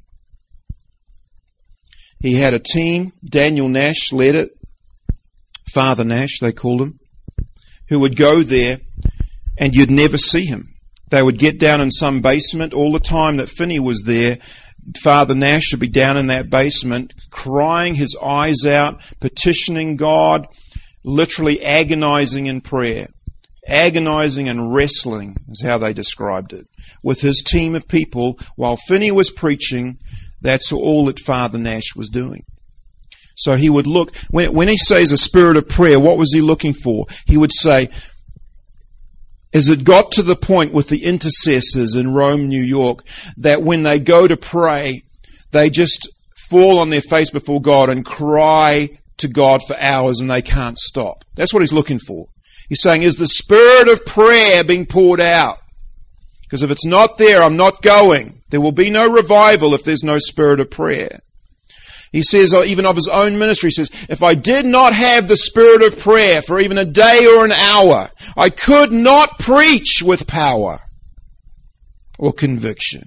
He had a team. Daniel Nash led it. Father Nash, they called him, who would go there and you'd never see him. They would get down in some basement. All the time that Finney was there, Father Nash would be down in that basement, crying his eyes out, petitioning God, literally agonizing in prayer. Agonizing and wrestling is how they described it. With his team of people, while Finney was preaching, that's all that Father Nash was doing. So he would look, when, when he says a spirit of prayer, what was he looking for? He would say, as it got to the point with the intercessors in Rome, New York, that when they go to pray, they just fall on their face before God and cry to God for hours and they can't stop. That's what he's looking for. He's saying, is the spirit of prayer being poured out? Because if it's not there, I'm not going. There will be no revival if there's no spirit of prayer. He says, even of his own ministry, he says, if I did not have the spirit of prayer for even a day or an hour, I could not preach with power or conviction.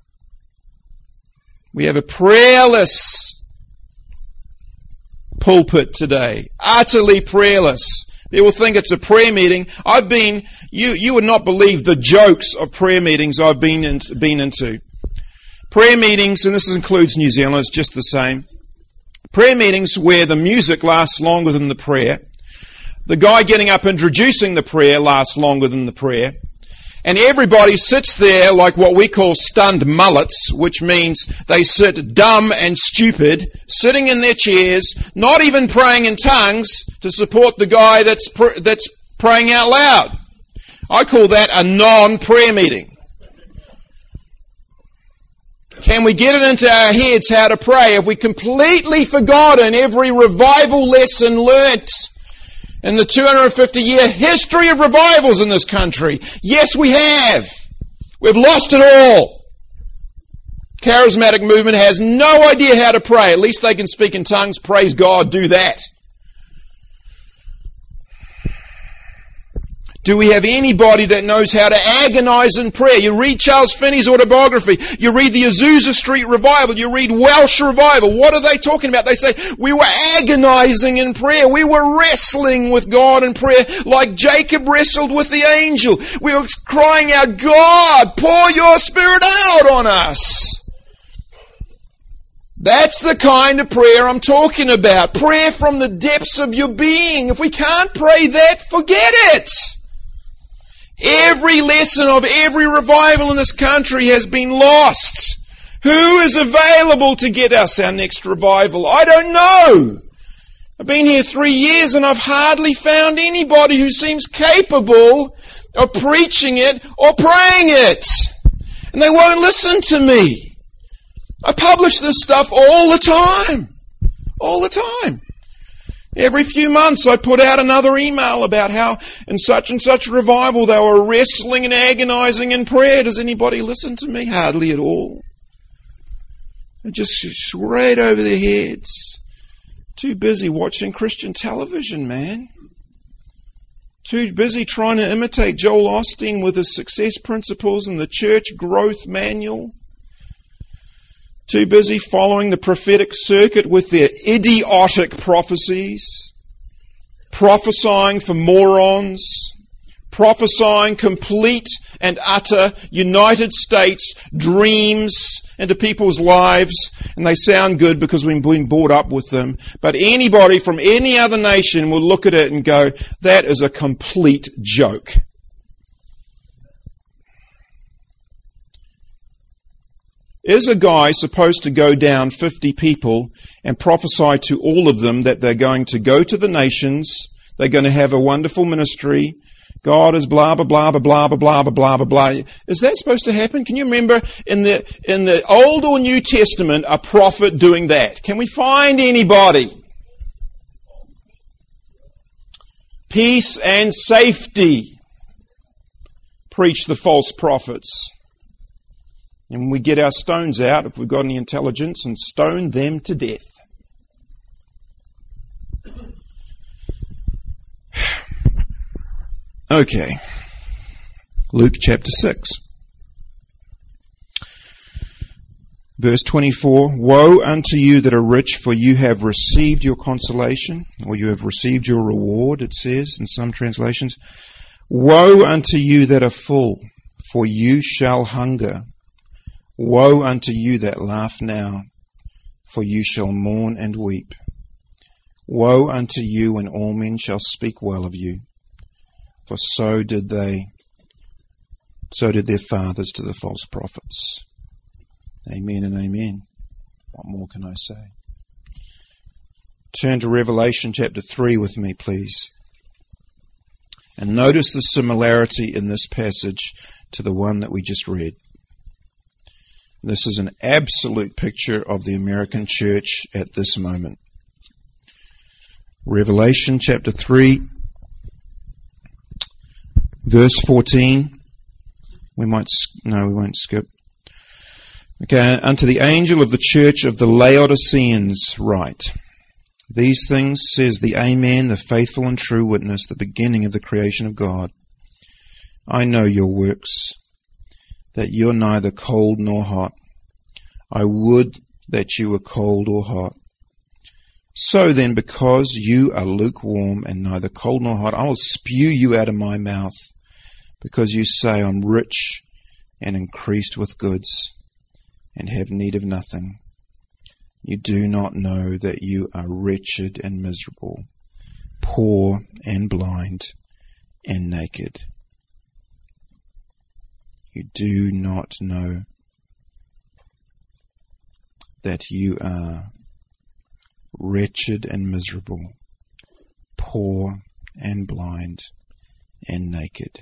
We have a prayerless pulpit today, utterly prayerless. They will think it's a prayer meeting. I've been, you, you would not believe the jokes of prayer meetings I've been, in, been into. Prayer meetings, and this includes New Zealand, it's just the same. Prayer meetings where the music lasts longer than the prayer. The guy getting up introducing the prayer lasts longer than the prayer. And everybody sits there like what we call stunned mullets, which means they sit dumb and stupid, sitting in their chairs, not even praying in tongues to support the guy that's pr- that's praying out loud. I call that a non-prayer meeting. Can we get it into our heads how to pray? Have we completely forgotten every revival lesson learnt in the two hundred fifty year history of revivals in this country? Yes, we have. We've lost it all. Charismatic movement has no idea how to pray. At least they can speak in tongues. Praise God, do that. Do we have anybody that knows how to agonize in prayer? You read Charles Finney's autobiography. You read the Azusa Street Revival. You read Welsh Revival. What are they talking about? They say, we were agonizing in prayer. We were wrestling with God in prayer like Jacob wrestled with the angel. We were crying out, God, pour your Spirit out on us. That's the kind of prayer I'm talking about. Prayer from the depths of your being. If we can't pray that, forget it. Every lesson of every revival in this country has been lost. Who is available to get us our next revival? I don't know. I've been here three years and I've hardly found anybody who seems capable of preaching it or praying it. And they won't listen to me. I publish this stuff all the time. All the time. Every few months I put out another email about how in such and such revival they were wrestling and agonizing in prayer. Does anybody listen to me? Hardly at all. They're just straight over their heads. Too busy watching Christian television, man. Too busy trying to imitate Joel Osteen with his success principles and the church growth manual. Too busy following the prophetic circuit with their idiotic prophecies, prophesying for morons, prophesying complete and utter United States dreams into people's lives, and they sound good because we've been brought up with them. But anybody from any other nation will look at it and go, that is a complete joke. Is a guy supposed to go down fifty people and prophesy to all of them that they're going to go to the nations, they're going to have a wonderful ministry, God is blah, blah, blah, blah, blah, blah, blah, blah, blah, blah. Is that supposed to happen? Can you remember in the in the Old or New Testament a prophet doing that? Can we find anybody? Peace and safety, preach the false prophets. And we get our stones out, if we've got any intelligence, and stone them to death. Okay. Luke chapter six. Verse twenty-four. Woe unto you that are rich, for you have received your consolation, or you have received your reward, it says in some translations. Woe unto you that are full, for you shall hunger. Woe unto you that laugh now, for you shall mourn and weep. Woe unto you when all men shall speak well of you, for so did they, so did their fathers to the false prophets. Amen and amen. What more can I say? Turn to Revelation chapter three with me, please. And notice the similarity in this passage to the one that we just read. This is an absolute picture of the American church at this moment. Revelation chapter three, verse fourteen. We might, no, we won't skip. Okay, unto the angel of the church of the Laodiceans write, these things says the Amen, the faithful and true witness, the beginning of the creation of God. I know your works, that you are neither cold nor hot. I would that you were cold or hot. So then, because you are lukewarm and neither cold nor hot, I will spew you out of my mouth, because you say, I'm rich and increased with goods, and have need of nothing. You do not know that you are wretched and miserable, poor and blind and naked. You do not know that you are wretched and miserable, poor and blind and naked.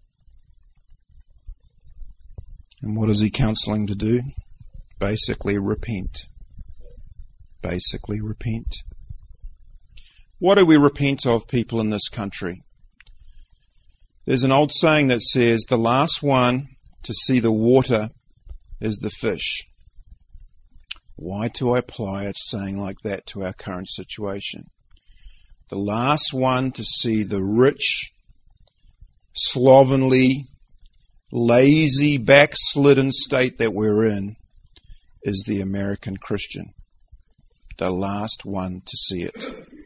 And what is he counseling to do? Basically repent. Basically repent. What do we repent of, people in this country? There's an old saying that says, the last one to see the water is the fish. Why do I apply a saying like that to our current situation? The last one to see the rich slovenly, lazy, backslidden state that we're in is the American Christian. The last one to see it.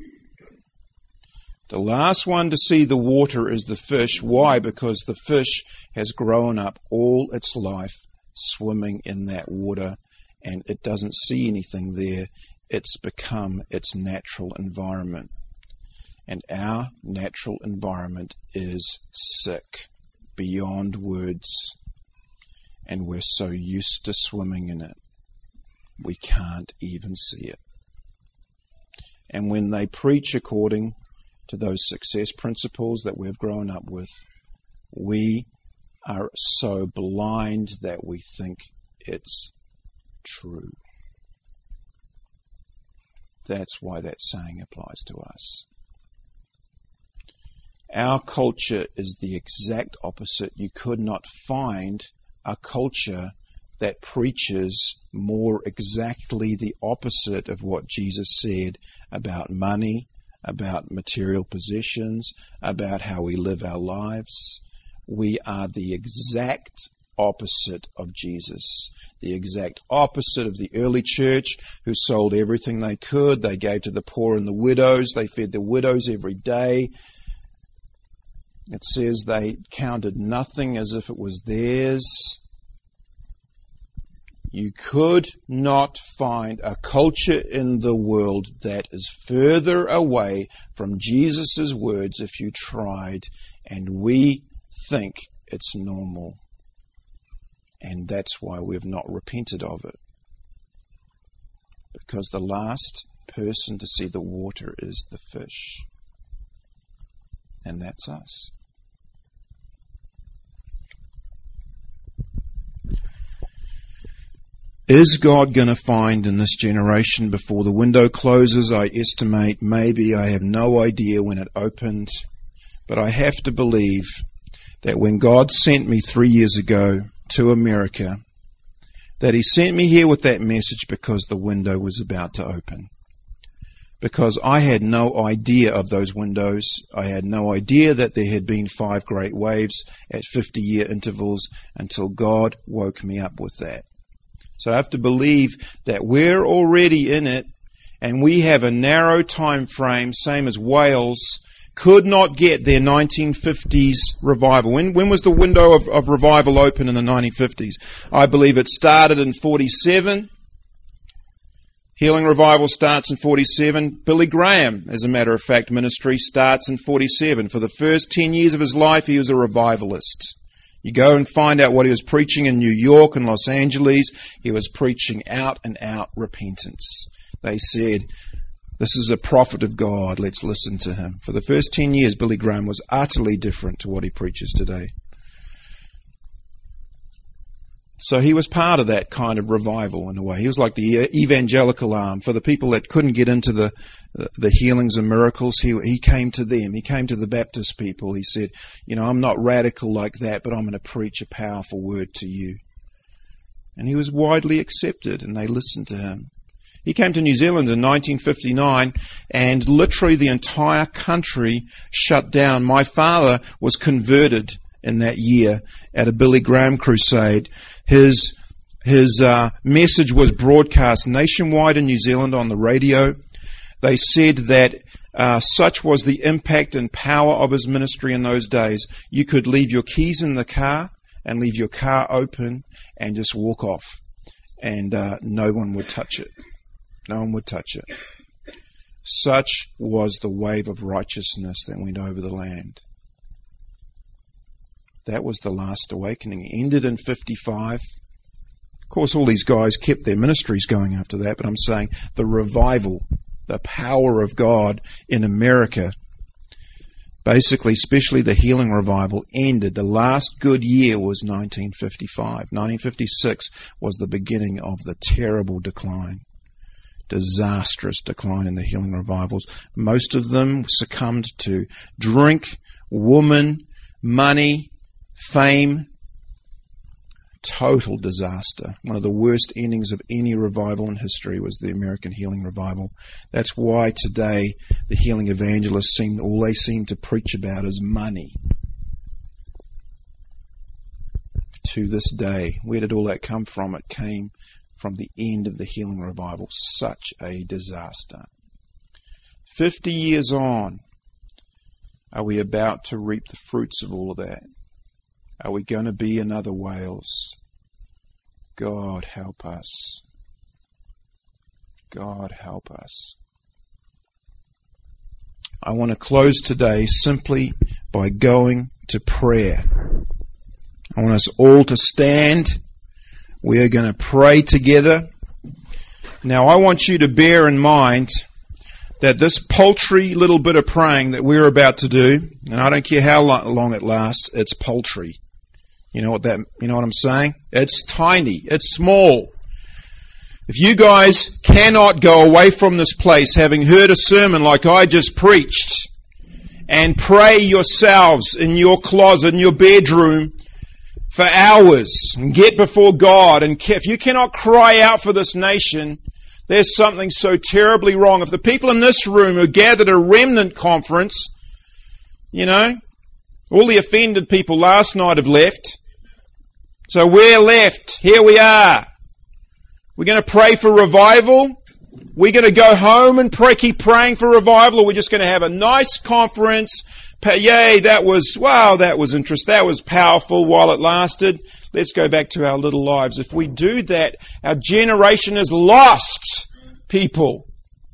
The last one to see the water is the fish. Why? Because the fish has grown up all its life swimming in that water, and it doesn't see anything there. It's become its natural environment. And our natural environment is sick beyond words, and we're so used to swimming in it, we can't even see it. And when they preach according to those success principles that we've grown up with, we are so blind that we think it's true. That's why that saying applies to us. Our culture is the exact opposite. You could not find a culture that preaches more exactly the opposite of what Jesus said about money, about material possessions, about how we live our lives. We are the exact opposite of Jesus, the exact opposite of the early church, who sold everything they could. They gave to the poor and the widows. They fed the widows every day. It says they counted nothing as if it was theirs. You could not find a culture in the world that is further away from Jesus' words if you tried, and we think it's normal. And that's why we've not repented of it. Because the last person to see the water is the fish. And that's us. Is God going to find in this generation before the window closes? I estimate maybe. I have no idea when it opened. But I have to believe that when God sent me three years ago to America, that He sent me here with that message because the window was about to open. Because I had no idea of those windows. I had no idea that there had been five great waves at fifty-year intervals until God woke me up with that. So I have to believe that we're already in it, and we have a narrow time frame, same as Wales could not get their nineteen fifties revival. When, when was the window of, of revival open in the nineteen fifties? I believe it started in forty-seven. Healing revival starts in forty-seven. Billy Graham, as a matter of fact, ministry starts in forty-seven. For the first ten years of his life, he was a revivalist. You go and find out what he was preaching in New York and Los Angeles. He was preaching out and out repentance. They said, this is a prophet of God, let's listen to him. For the first ten years, Billy Graham was utterly different to what he preaches today. So he was part of that kind of revival in a way. He was like the evangelical arm. For the people that couldn't get into the the healings and miracles, he he came to them. He came to the Baptist people. He said, you know, I'm not radical like that, but I'm going to preach a powerful word to you. And he was widely accepted, and they listened to him. He came to New Zealand in nineteen fifty-nine, and literally the entire country shut down. My father was converted in that year at a Billy Graham crusade. His his uh, message was broadcast nationwide in New Zealand on the radio. They said that uh, such was the impact and power of his ministry in those days. You could leave your keys in the car and leave your car open and just walk off, and uh, no one would touch it. No one would touch it. Such was the wave of righteousness that went over the land. That was the last awakening. It ended in fifty-five. Of course, all these guys kept their ministries going after that, but I'm saying the revival, the power of God in America, basically, especially the healing revival, ended. The last good year was nineteen fifty-five. nineteen fifty-six was the beginning of the terrible decline. Disastrous decline in the healing revivals. Most of them succumbed to drink, woman, money, fame. Total disaster. One of the worst endings of any revival in history was the American healing revival. That's why today the healing evangelists seem, all they seem to preach about is money. to this day. Where did all that come from? It came from the end of the healing revival. Such a disaster. Fifty years on, are we about to reap the fruits of all of that? Are we going to be another Wales? God help us. God help us. I want to close today simply by going to prayer. I want us all to stand. We are going to pray together. Now, I want you to bear in mind that this paltry little bit of praying that we're about to do, and I don't care how long it lasts, it's paltry. You know what that? You know what I'm saying? It's tiny. It's small. If you guys cannot go away from this place having heard a sermon like I just preached and pray yourselves in your closet, in your bedroom for hours and get before God, and if you cannot cry out for this nation, there's something so terribly wrong. If the people in this room who gathered at a remnant conference, you know, all the offended people last night have left. So we're left. Here we are. We're going to pray for revival. We're going to go home and pray, keep praying for revival, or we're just going to have a nice conference. Yay, that was, wow, that was interesting. That was powerful while it lasted. Let's go back to our little lives. If we do that, our generation is lost, people.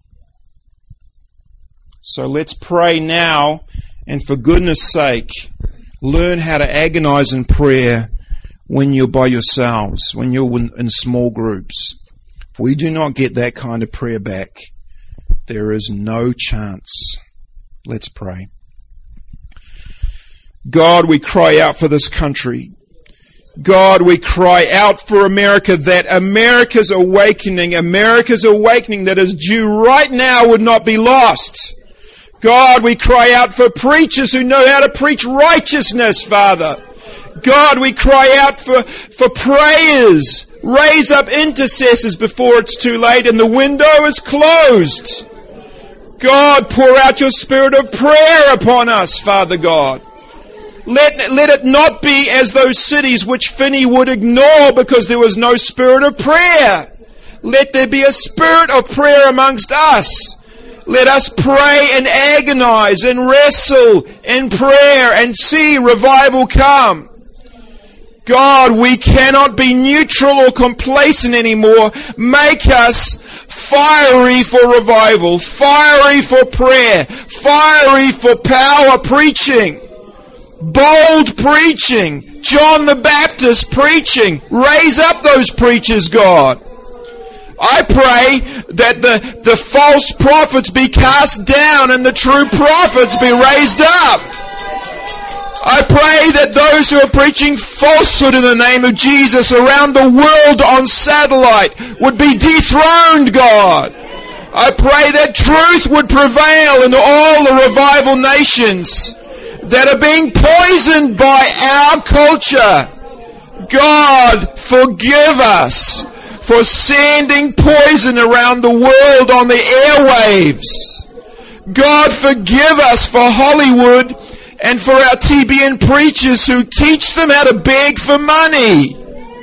So let's pray now, and for goodness sake, learn how to agonize in prayer when you're by yourselves, when you're in small groups. If we do not get that kind of prayer back, there is no chance. Let's pray. God, we cry out for this country. God, we cry out for America, that America's awakening, America's awakening that is due right now would not be lost. God, we cry out for preachers who know how to preach righteousness, Father. God, we cry out for, for prayers. Raise up intercessors before it's too late and the window is closed. God, pour out your spirit of prayer upon us, Father God. Let, let it not be as those cities which Finney would ignore because there was no spirit of prayer. Let there be a spirit of prayer amongst us. Let us pray and agonize and wrestle in prayer and see revival come. God, we cannot be neutral or complacent anymore. Make us fiery for revival, fiery for prayer, fiery for power preaching, bold preaching, John the Baptist preaching. Raise up those preachers, God. I pray that the, the false prophets be cast down and the true prophets be raised up. I pray that those who are preaching falsehood in the name of Jesus around the world on satellite would be dethroned, God. I pray that truth would prevail in all the revival nations that are being poisoned by our culture. God, forgive us for sending poison around the world on the airwaves. God, forgive us for Hollywood and for our T B N preachers who teach them how to beg for money.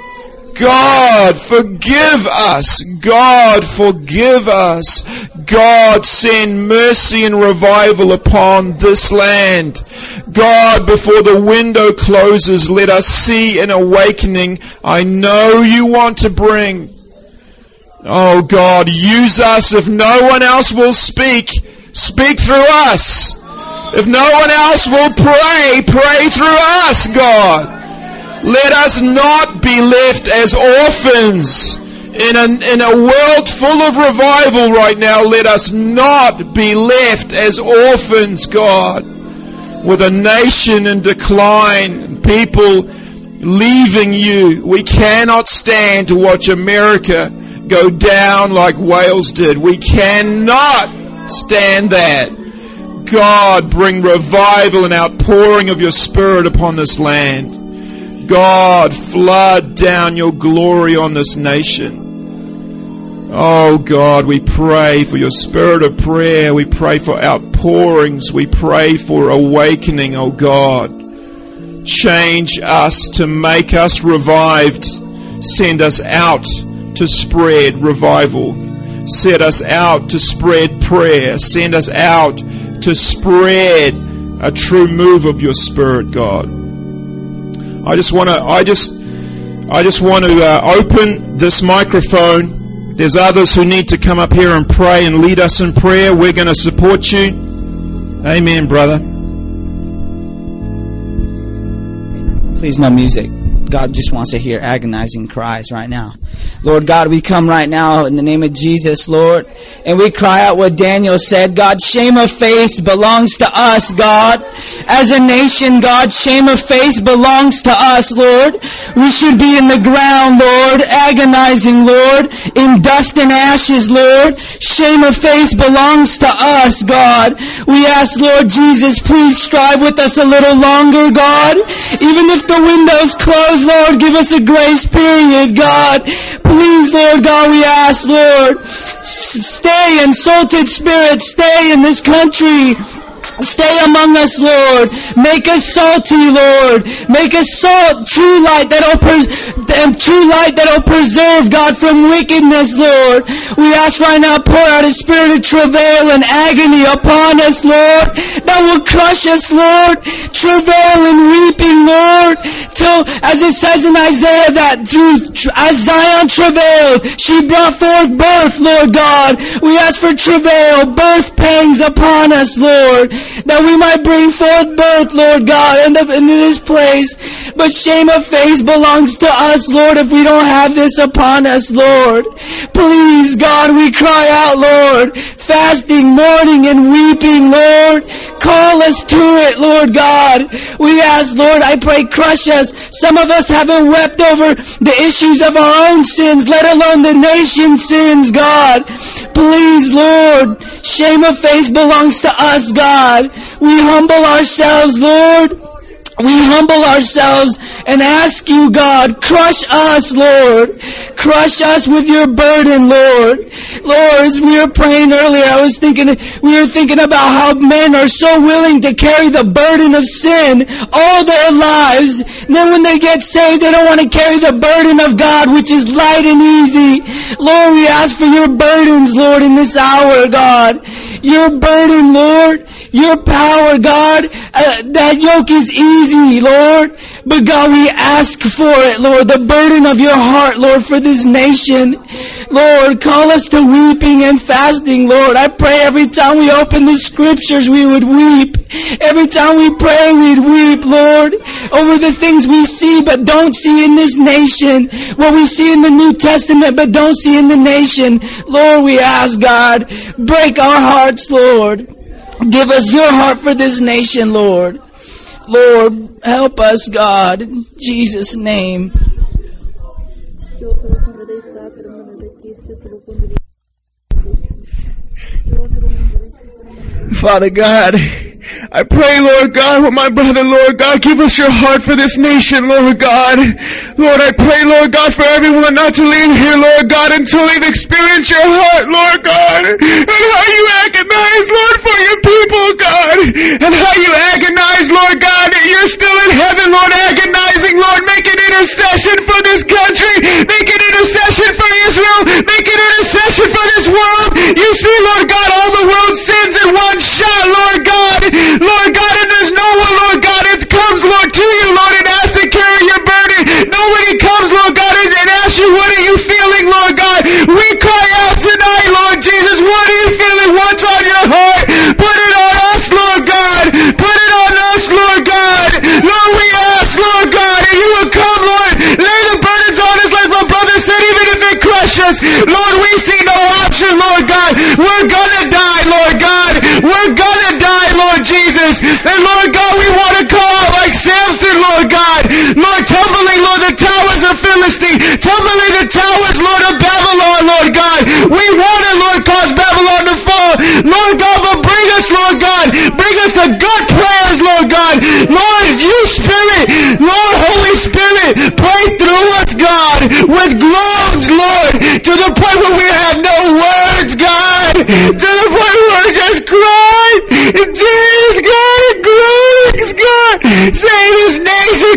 God, forgive us. God, forgive us. God, send mercy and revival upon this land. God, before the window closes, let us see an awakening I know you want to bring. Oh God, use us. If no one else will speak, speak through us. If no one else will pray, pray through us, God. Let us not be left as orphans in a, in a world full of revival right now. Let us not be left as orphans, God, with a nation in decline, people leaving you. We cannot stand to watch America go down like Wales did. We cannot stand that. God, bring revival and outpouring of your Spirit upon this land. God, flood down your glory on this nation. Oh God, we pray for your spirit of prayer. We pray for outpourings. We pray for awakening, oh God. change us, to make us revived. Send us out to spread revival. Set us out to spread prayer. Send us out to spread a true move of your Spirit, God. I just want to, I just, I just want to uh, open this microphone. There's others who need to come up here and pray and lead us in prayer. We're going to support you. Amen, brother. Please, no music. God just wants to hear agonizing cries right now. Lord God, we come right now in the name of Jesus, Lord, and we cry out what Daniel said. God, shame of face belongs to us, God. As a nation, God, shame of face belongs to us, Lord. We should be in the ground, Lord, agonizing, Lord, in dust and ashes, Lord. Shame of face belongs to us, God. We ask, Lord Jesus, please strive with us a little longer, God. Even if the window's closed, Lord, give us a grace period, God. Please, Lord God, we ask, Lord, stay, insulted spirit, stay in this country. Stay among us, Lord. Make us salty, Lord. Make us salt, true light that'll pres- true light that'll preserve, God, from wickedness, Lord. We ask right now, pour out a spirit of travail and agony upon us, Lord, that will crush us, Lord. Travail and weeping, Lord, till, as it says in Isaiah, that through as Zion travailed, she brought forth birth, Lord God. We ask for travail, birth pangs upon us, Lord, that we might bring forth birth, Lord God, into, into this place. But shame of face belongs to us, Lord, if we don't have this upon us, Lord. Please, God, we cry out, Lord, fasting, mourning, and weeping, Lord. Call us to it, Lord God. We ask, Lord, I pray, crush us. Some of us haven't wept over the issues of our own sins, let alone the nation's sins, God. Please, Lord, shame of face belongs to us, God. We humble ourselves, Lord. We humble ourselves and ask you, God, crush us, Lord. Crush us with your burden, Lord. Lord, as we were praying earlier, I was thinking, we were thinking about how men are so willing to carry the burden of sin all their lives. And then when they get saved, they don't want to carry the burden of God, which is light and easy. Lord, we ask for your burdens, Lord, in this hour, God. Your burden, Lord. Your power, God. Uh, that yoke is easy, Lord. But God, we ask for it, Lord. The burden of your heart, Lord, for this nation. Lord, call us to weeping and fasting, Lord. I pray every time we open the scriptures, we would weep. Every time we pray, we'd weep, Lord, over the things we see but don't see in this nation. What we see in the New Testament but don't see in the nation. Lord, we ask, God, break our hearts, Lord. Give us your heart for this nation, Lord. Lord, help us, God, in Jesus' name. Father God, I pray, Lord God, for my brother, Lord God, give us your heart for this nation, Lord God. Lord, I pray, Lord God, for everyone not to leave here, Lord God, until they've experienced your heart, Lord God, and how you agonize, Lord, for your people, God, and how you agonize, Lord God, that you're still in heaven, Lord, agonizing, Lord, making intercession for this country, making intercession for Israel, making intercession for this world. You see, Lord God, all the world's sins in one shot, Lord God. Lord God, and there's no one, Lord God, it comes, Lord, to you, Lord, and asks to carry your burden. Nobody comes, Lord God, and, and asks you, what are you feeling, Lord God? We cry out tonight, Lord Jesus, what are you feeling? What's on your heart? Put it on us, Lord God. Put it on us, Lord God. Lord, we ask, Lord God, that you would come, Lord, lay the burdens on us like my brother said, even if it crushes us. Lord, we see no option, Lord God. We're gonna die, Lord God. We're gonna die, Lord Jesus. And Lord God, we want to call out like Samson, Lord God. Lord, tumbling, Lord, the towers of Philistine. Tumbling the towers, Lord, of Babylon, Lord God. We want to, Lord, cause Babylon to fall. Lord God, but bring us, Lord God. Bring us the good prayers, Lord God. Lord, you Spirit, Lord, Holy Spirit, pray through us, God, with groans, Lord, to the point where we have no words, God. To the point where we just cry. Tears, God, and groanings, God. Save this nation,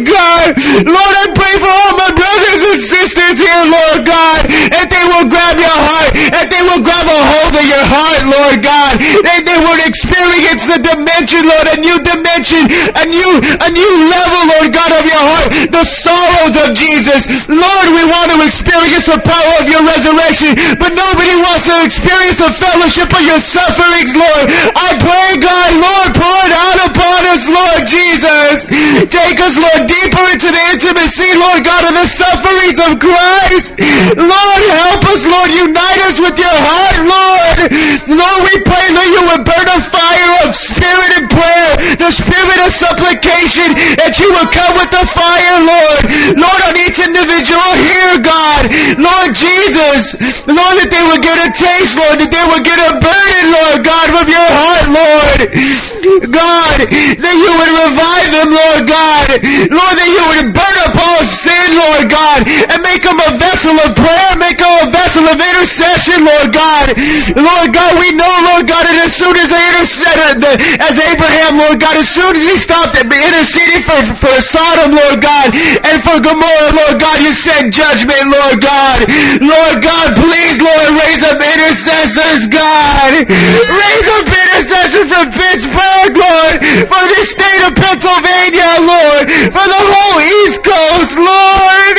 God. Lord, I pray for all my brothers and sisters here, Lord God, that they will grab your heart, that they will grab a hold of your heart, Lord God, that they will experience the dimension, Lord, a new dimension, a new, a new level, Lord God, of your heart, the sorrows of Jesus. Lord, we want to experience the power of your resurrection, but nobody wants to experience the fellowship of your sufferings, Lord. I pray, God, Lord, pour it out upon us, Lord Jesus. Take us, Lord, deeper into the intimacy, Lord God, of the sufferings of Christ. Lord, help us, Lord, unite us with your heart, Lord. Lord, we pray that you would burn a fire of spirit and prayer, the spirit of supplication, that you would come with the fire, Lord. Lord, on each individual here, God. Lord Jesus, Lord, that they would get a taste, Lord, that they would get a burden, Lord God, from your heart, Lord. God, that you would revive them, Lord God. Lord, that you would burn up all sin, Lord God, and make them a vessel of prayer, make them a vessel of intercession, Lord God. Lord God, we know, Lord God, that as soon as they interceded, as Abraham, Lord God, as soon as he stopped interceding for, for Sodom, Lord God, and for Gomorrah, Lord God, you sent judgment, Lord God. Lord God, please, Lord, raise up intercessors, God. Raise up intercessors from Pittsburgh, Lord, for the state of Pennsylvania, Lord, for the whole East Coast, Lord.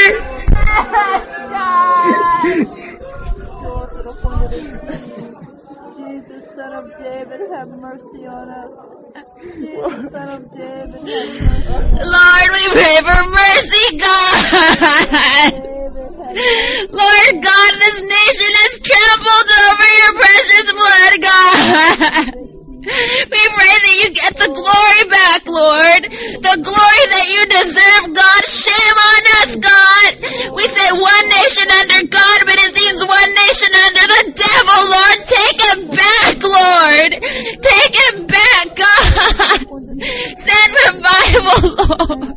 Jesus, Son of David, have mercy on us. Jesus, Son of David, have mercy. Lord, we pray for mercy, God. Lord God, this nation is trampled over your precious blood, God. We pray that you get the glory back, Lord. The glory that you deserve, God. Shame on us, God. We say one nation under God, but it seems one nation under the devil, Lord. Take it back, Lord. Take it back, God. Send revival, Lord.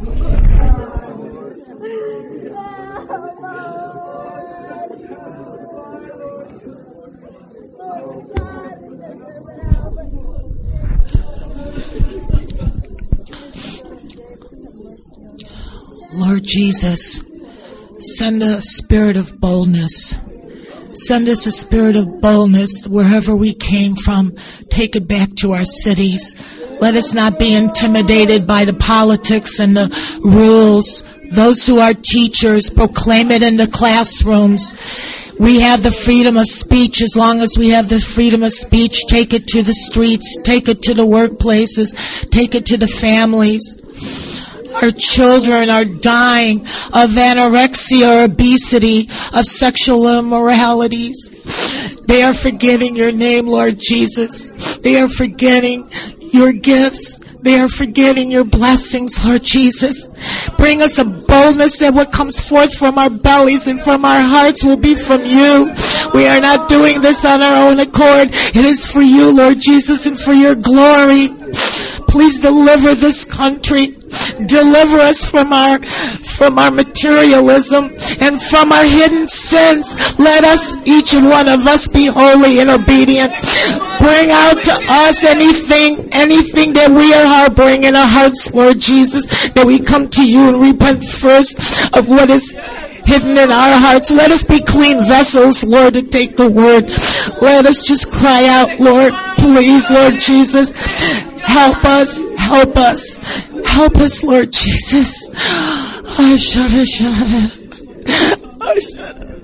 Lord Jesus, send a spirit of boldness. Send us a spirit of boldness wherever we came from. Take it back to our cities. Let us not be intimidated by the politics and the rules. Those who are teachers, proclaim it in the classrooms. We have the freedom of speech. As long as we have the freedom of speech, take it to the streets, take it to the workplaces, take it to the families. Our children are dying of anorexia or obesity, of sexual immoralities. They are forgetting your name, Lord Jesus. They are forgetting your gifts. They are forgetting your blessings, Lord Jesus. Bring us a boldness that what comes forth from our bellies and from our hearts will be from you. We are not doing this on our own accord. It is for you, Lord Jesus, and for your glory. Please deliver this country. Deliver us from our from our materialism and from our hidden sins. Let us, each and one of us, be holy and obedient. Bring out to us anything, anything that we are harboring in our hearts, Lord Jesus, that we come to you and repent first of what is hidden in our hearts. Let us be clean vessels, Lord, to take the word. Let us just cry out, Lord, please, Lord Jesus, help us, help us, help us, Lord Jesus. Oh, shut it, shut it. Oh, shut it.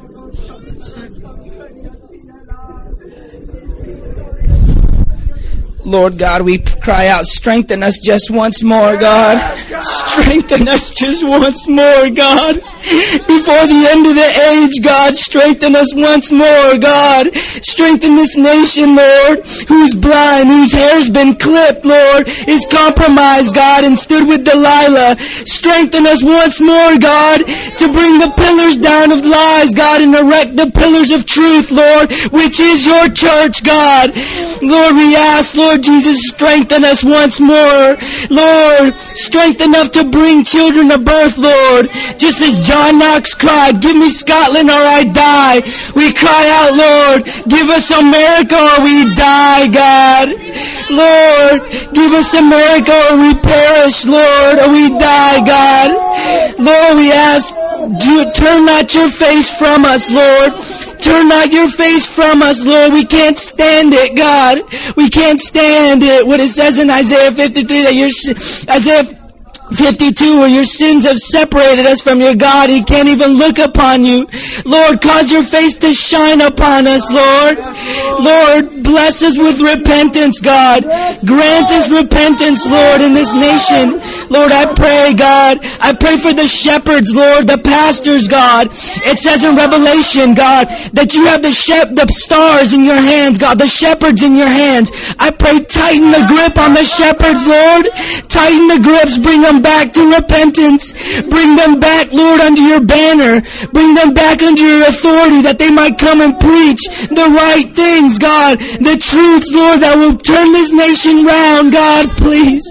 Lord God, we cry out, strengthen us just once more, God. Strengthen us just once more, God. Before the end of the age, God, strengthen us once more, God. Strengthen this nation, Lord, who's blind, whose hair's been clipped, Lord, is compromised, God, and stood with Delilah. Strengthen us once more, God, to bring the pillars down of lies, God, and erect the pillars of truth, Lord, which is your church, God. Lord, we ask, Lord Jesus, strengthen us once more. Lord, strengthen enough to bring children to birth, Lord. Just as John Knox cried, give me Scotland or I die. We cry out, Lord, give us America or we die, God. Lord, give us America or we perish, Lord, or we die, God. Lord, we ask, turn not your face from us, Lord. Turn not your face from us, Lord. We can't stand it, God. We can't stand it. What it says in Isaiah fifty-three, that your Isaiah fifty-two, where your sins have separated us from your God. He can't even look upon you. Lord, cause your face to shine upon us, Lord. Lord, bless us with repentance, God. Grant us repentance, Lord, in this nation. Lord, I pray, God, I pray for the shepherds, Lord, the pastors, God. It says in Revelation, God, that you have the shep- the stars in your hands, God, the shepherds in your hands. I pray, tighten the grip on the shepherds, Lord. Tighten the grips, bring them back to repentance. Bring them back, Lord, under your banner. Bring them back under your authority, that they might come and preach the right things, God. The truths, Lord, that will turn this nation round, God, please.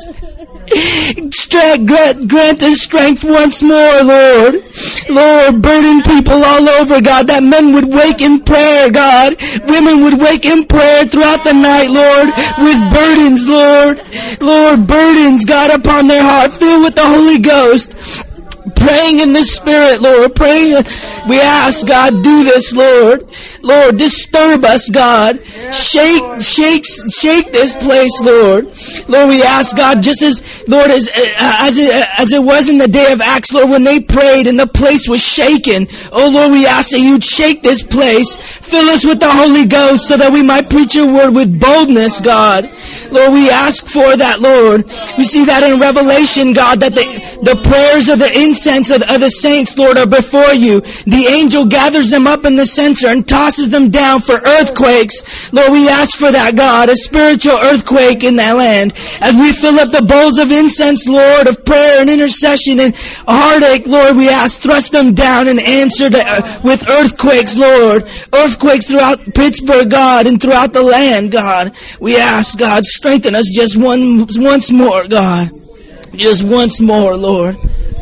Grant, grant us strength once more, Lord. Lord, burden people all over, God, that men would wake in prayer, God. Women would wake in prayer throughout the night, Lord, with burdens, Lord. Lord, burdens, God, upon their heart, filled with the Holy Ghost. Praying in the Spirit, Lord. Praying. We ask, God, do this, Lord. Lord, disturb us, God. Shake, shake, shake this place, Lord. Lord, we ask, God, just as, Lord, as, as, it, as it was in the day of Acts, Lord, when they prayed and the place was shaken. Oh, Lord, we ask that you'd shake this place. Fill us with the Holy Ghost so that we might preach your word with boldness, God. Lord, we ask for that, Lord. We see that in Revelation, God, that the, the prayers of the incense of, of the saints, Lord, are before you. The angel gathers them up in the censer and tosses them down for earthquakes. Lord, we ask for that, God, a spiritual earthquake in that land. As we fill up the bowls of incense, Lord, of prayer and intercession and heartache, Lord, we ask, thrust them down and answer to, uh, with earthquakes, Lord. Earthquakes throughout Pittsburgh, God, and throughout the land, God. We ask, God, strengthen us just one, once more, God. Just once more, Lord.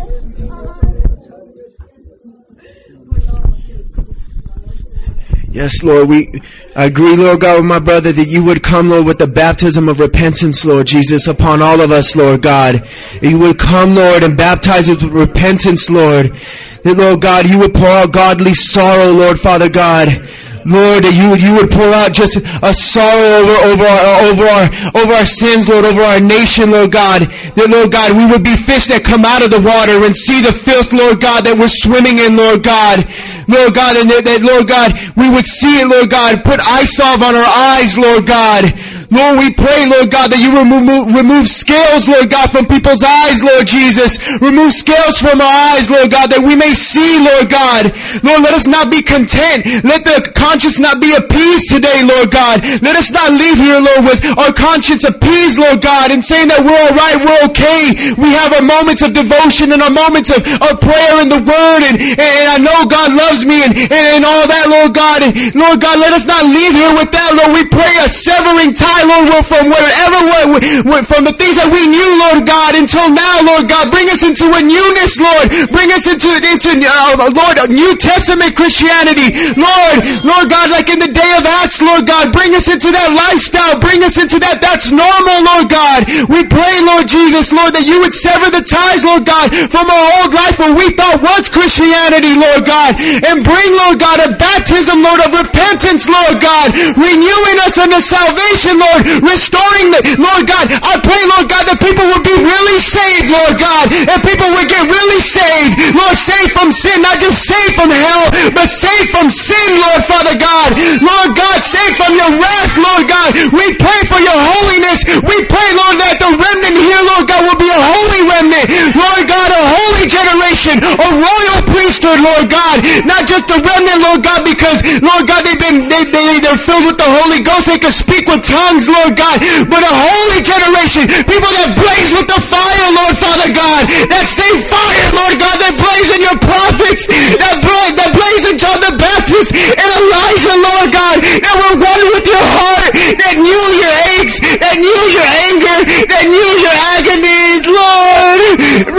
Yes, Lord, we agree, Lord God, with my brother, that you would come, Lord, with the baptism of repentance, Lord Jesus, upon all of us, Lord God. You would come, Lord, and baptize us with repentance, Lord. That, Lord God, you would pour out godly sorrow, Lord, Father God. Lord, that you would, you would pour out just a sorrow over, over our, over our, over our sins, Lord, over our nation, Lord God. That, Lord God, we would be fish that come out of the water and see the filth, Lord God, that we're swimming in, Lord God. Lord God, and that, that, Lord God, we would see it, Lord God. Put eye salve on our eyes, Lord God. Lord, we pray, Lord God, that you remove, remove scales, Lord God, from people's eyes, Lord Jesus. Remove scales from our eyes, Lord God, that we may see, Lord God. Lord, let us not be content. Let the conscience not be appeased today, Lord God. Let us not leave here, Lord, with our conscience appeased, Lord God, and saying that we're all right, we're okay. We have our moments of devotion and our moments of, of prayer in the Word, and, and I know God loves me and, and, and all that, Lord God. And Lord God, let us not leave here with that, Lord. We pray a severing tie, Lord, from wherever, from the things that we knew, Lord God, until now, Lord God. Bring us into a newness, Lord. Bring us into, into uh, Lord, New Testament Christianity. Lord, Lord God, like in the day of Acts, Lord God, bring us into that lifestyle. Bring us into that. That's normal, Lord God. We pray, Lord Jesus, Lord, that you would sever the ties, Lord God, from our old life where we thought was Christianity, Lord God, and bring, Lord God, a baptism, Lord, of repentance, Lord God, renewing us unto salvation, Lord, restoring the, Lord God, I pray, Lord God, that people would be really saved, Lord God, and people would get really saved, Lord, saved from sin, not just saved from hell, but saved from sin, Lord, Father God, Lord God, saved from your wrath, Lord God. We pray for your holiness. We pray, Lord, that the remnant here, Lord God, will be a holy remnant, Lord God, a holy generation, a royal priesthood, Lord God, not just a remnant, Lord God, because, Lord God, they've been, they, they, they're filled with the Holy Ghost, they can speak with tongues, Lord God, but a holy generation, people that blaze with the fire, Lord Father God, that same fire, Lord God, that blaze in your prophets, that, bla- that blaze in John the Baptist and Elijah, Lord God, that were one with your heart, that knew your aches, that knew your anger, that knew your agonies, Lord.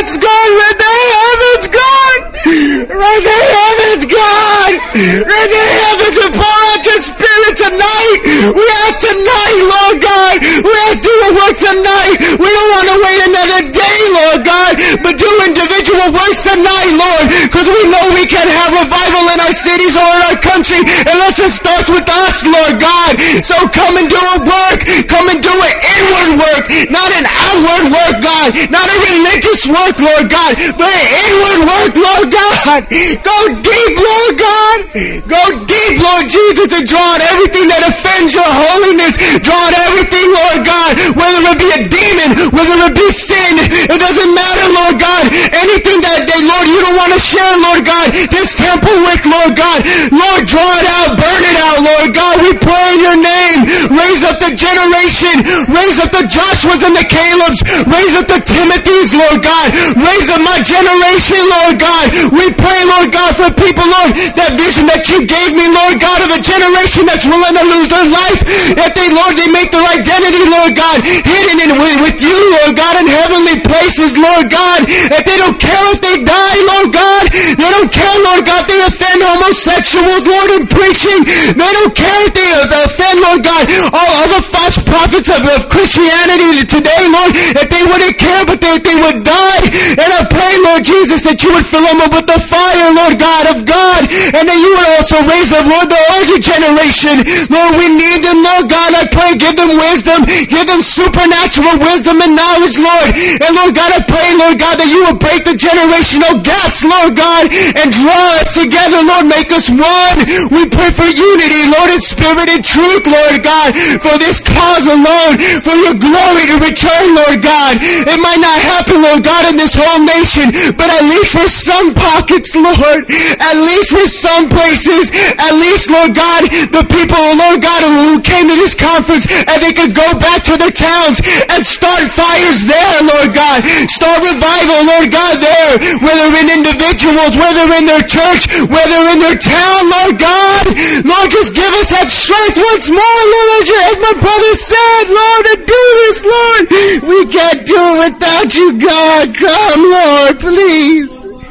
heavens, God. Rend the heavens, God. Rend the heavens, God. Rend the heavens and pour out your Spirit tonight. We ask tonight, Lord God. We ask do a work tonight. We don't want to wait another day, Lord God, but do individual works tonight, Lord, because we know we can't have revival in our cities or in our country unless it starts with us, Lord God. So come and do a work. Come and do an inward work, not an outward work, God. Not a religious work, Lord God, but an inward work, Lord God. Go deep, Lord God. Go deep, Lord Jesus, and draw out everything that offends your holiness. Draw out everything, Lord God, whether it be a demon, whether it be sin. It doesn't matter, Lord God. Anything that, that Lord, you don't want to share, Lord God, this temple with, Lord God. Lord, draw it out, burn it out, Lord God. We pray in your name. Raise up the generation. Raise up the Joshuas and the Calebs. Raise up the Timothys, Lord God. Raise up my generation, Lord God. We pray, Lord God, for people, Lord, that vision that you gave me, Lord God, of a generation that's willing to lose their life. That they, Lord, they make their identity, Lord God, hidden in with, with you, Lord God, in heavenly places, Lord God. That they don't care if they die, Lord God. They don't care, Lord God, they offend homosexuals, Lord, in preaching. They don't care if they offend, Lord God, all other false prophets of, of Christianity today, Lord, that they wouldn't care, but they, they would die. And I pray, Lord Jesus, that you would fill them up with the fire, Lord God, of God, and that you would also raise up, Lord, the older generation. Lord, we need them, Lord God. I pray, give them wisdom, give them supernatural wisdom and knowledge, Lord. And Lord God, I pray, Lord God, that you will break the generational gaps, Lord God, and draw us together, Lord, make us one. We pray for unity, Lord, in spirit and truth, Lord God, for this cause alone, for your glory to return, Lord God. It might not happen, Lord God, in this whole nation, but at least for some pockets, Lord, at least for some places, at least, Lord God, the people, Lord God, who came to this conference, and they could go back to their towns and start fires there, Lord God. Start revival, Lord God, there, whether in individuals, whether in their church, whether in their town, Lord God. Lord, just give us that strength once more, Lord, as, you, as my brother said, Lord, to do this, Lord. We can't do it without you, God. Come, Lord, please.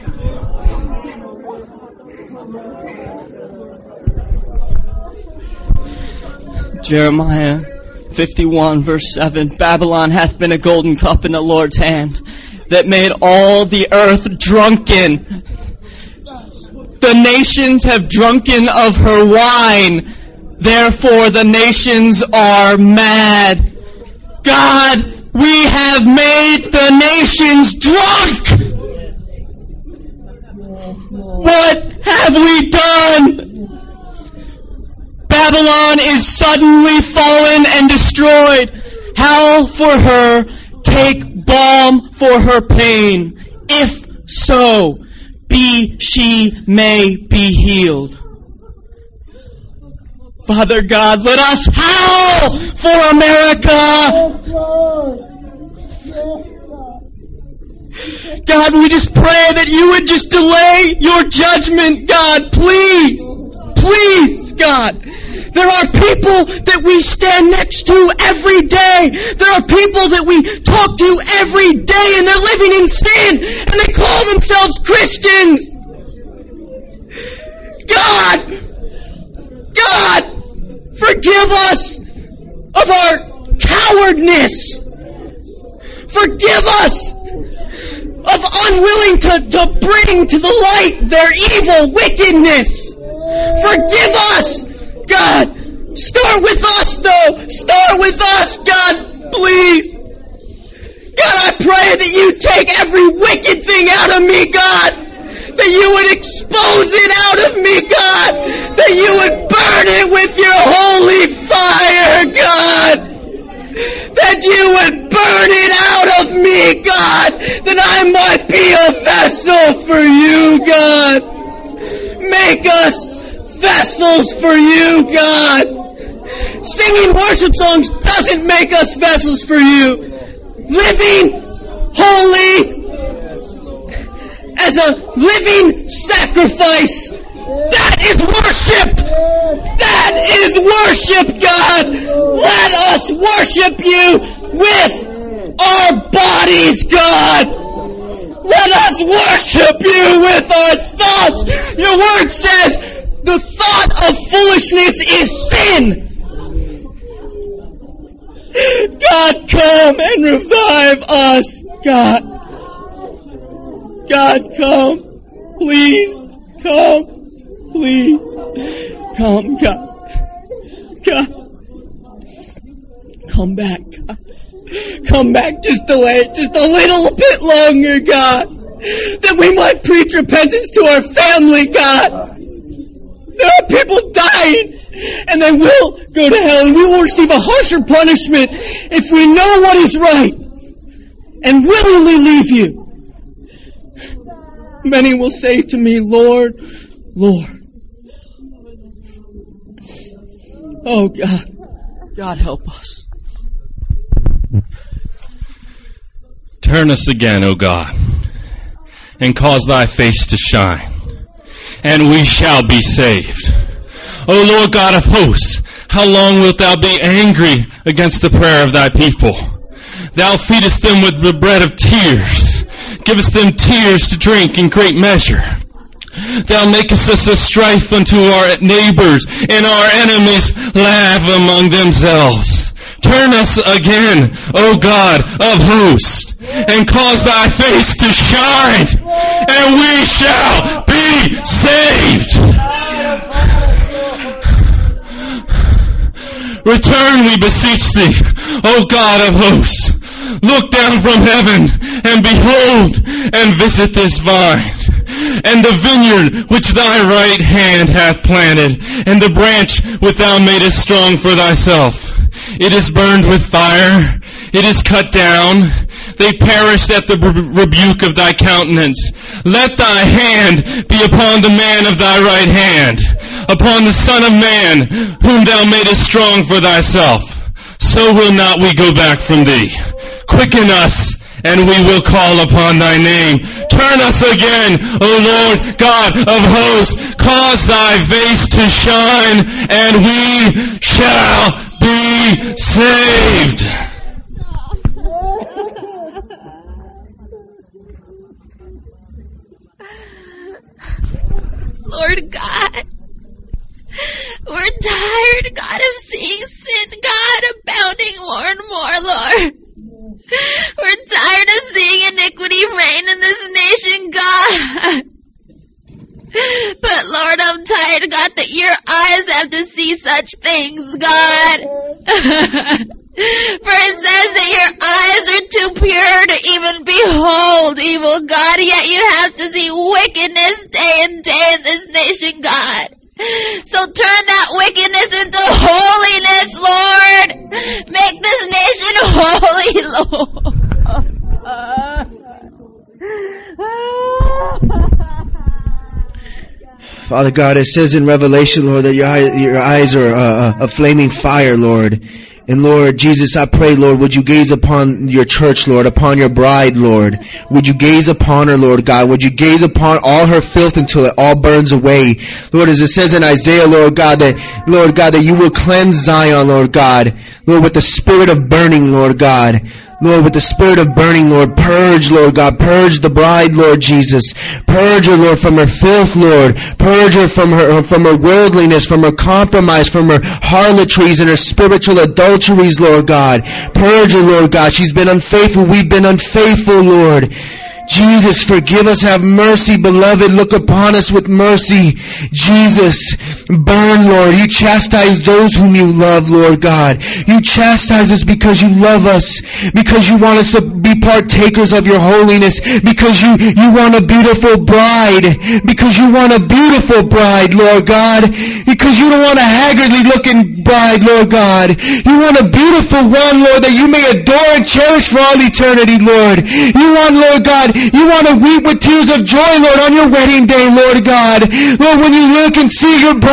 Jeremiah fifty-one verse seven, Babylon hath been a golden cup in the Lord's hand, that made all the earth drunken. The nations have drunken of her wine, therefore the nations are mad. God, we have made the nations drunk. What have we done? Babylon is suddenly fallen and destroyed. Howl for her, take balm for her pain. If so, be she may be healed. Father God, let us howl for America. God, we just pray that you would just delay your judgment, God, please. Please, God. There are people that we stand next to every day. There are people that we talk to every day, and they're living in sin, and they call themselves Christians. God, God, forgive us of our cowardness. Forgive us of unwilling to, to bring to the light their evil wickedness. Forgive us, God. Start with us, though. Start with us, God, please. God, I pray that you take every wicked thing out of me, God. That you would expose it out of me, God. That you would burn it with your holy fire, God. That you would burn it out of me, God. That I might be a vessel for you, God. Make us vessels for you, God. Singing worship songs doesn't make us vessels for you. Living holy as a living sacrifice, that is worship. That is worship, God. Let us worship you with our bodies, God. us worship you with our thoughts. Your word says the thought of foolishness is sin. God, come and revive us, God. God, come. Please, come. Please, come, God. God. Come back, God. Come back just delay it just a little bit longer, God. That we might preach repentance to our family, God. There are people dying, and they will go to hell, and we will receive a harsher punishment if we know what is right and willingly leave you. Many will say to me, Lord, Lord. Oh, God. God, help us. Turn us again, O God, and cause thy face to shine, and we shall be saved. O Lord God of hosts, how long wilt thou be angry against the prayer of thy people? Thou feedest them with the bread of tears, givest them tears to drink in great measure. Thou makest us a strife unto our neighbors, and our enemies laugh among themselves. Turn us again, O God of hosts, and cause thy face to shine, and we shall be saved. Return, we beseech thee, O God of hosts. Look down from heaven, and behold, and visit this vine, and the vineyard which thy right hand hath planted, and the branch which thou madest strong for thyself. It is burned with fire, it is cut down, they perished at the rebuke of thy countenance. Let thy hand be upon the man of thy right hand, upon the Son of Man, whom thou madest strong for thyself. So will not we go back from thee. Quicken us, and we will call upon thy name. Turn us again, O Lord God of hosts. Cause thy face to shine, and we shall be saved. Lord God, we're tired, God, of seeing sin, God, abounding more and more, Lord. We're tired of seeing iniquity reign in this nation, God. But Lord, I'm tired, God, that your eyes have to see such things, God. For it says that your eyes are too pure to even behold evil, God, yet you have to see wickedness day and day in this nation, God. So turn that wickedness into holiness, Lord. Make this nation holy, Lord. Father God, it says in Revelation, Lord, that your, eye, your eyes are uh, a flaming fire, Lord. And Lord Jesus, I pray, Lord, would you gaze upon your church, Lord, upon your bride, Lord. Would you gaze upon her, Lord God. Would you gaze upon all her filth until it all burns away. Lord, as it says in Isaiah, Lord God, that, Lord God, that you will cleanse Zion, Lord God. Lord, with the spirit of burning, Lord God. Lord, with the spirit of burning, Lord, purge, Lord God, purge the bride, Lord Jesus. Purge her, Lord, from her filth, Lord. Purge her from her, from her worldliness, from her compromise, from her harlotries and her spiritual adulteries, Lord God. Purge her, Lord God. She's been unfaithful. We've been unfaithful, Lord. Jesus, forgive us, have mercy, beloved, look upon us with mercy. Jesus, burn, Lord. You chastise those whom you love, Lord God. You chastise us because you love us, because you want us to be partakers of your holiness, because you, you want a beautiful bride, because you want a beautiful bride, Lord God, because you don't want a haggardly looking bride, Lord God. You want a beautiful one, Lord, that you may adore and cherish for all eternity, Lord. You want, Lord God, you want to weep with tears of joy, Lord, on your wedding day, Lord God. Lord, when you look and see your bride,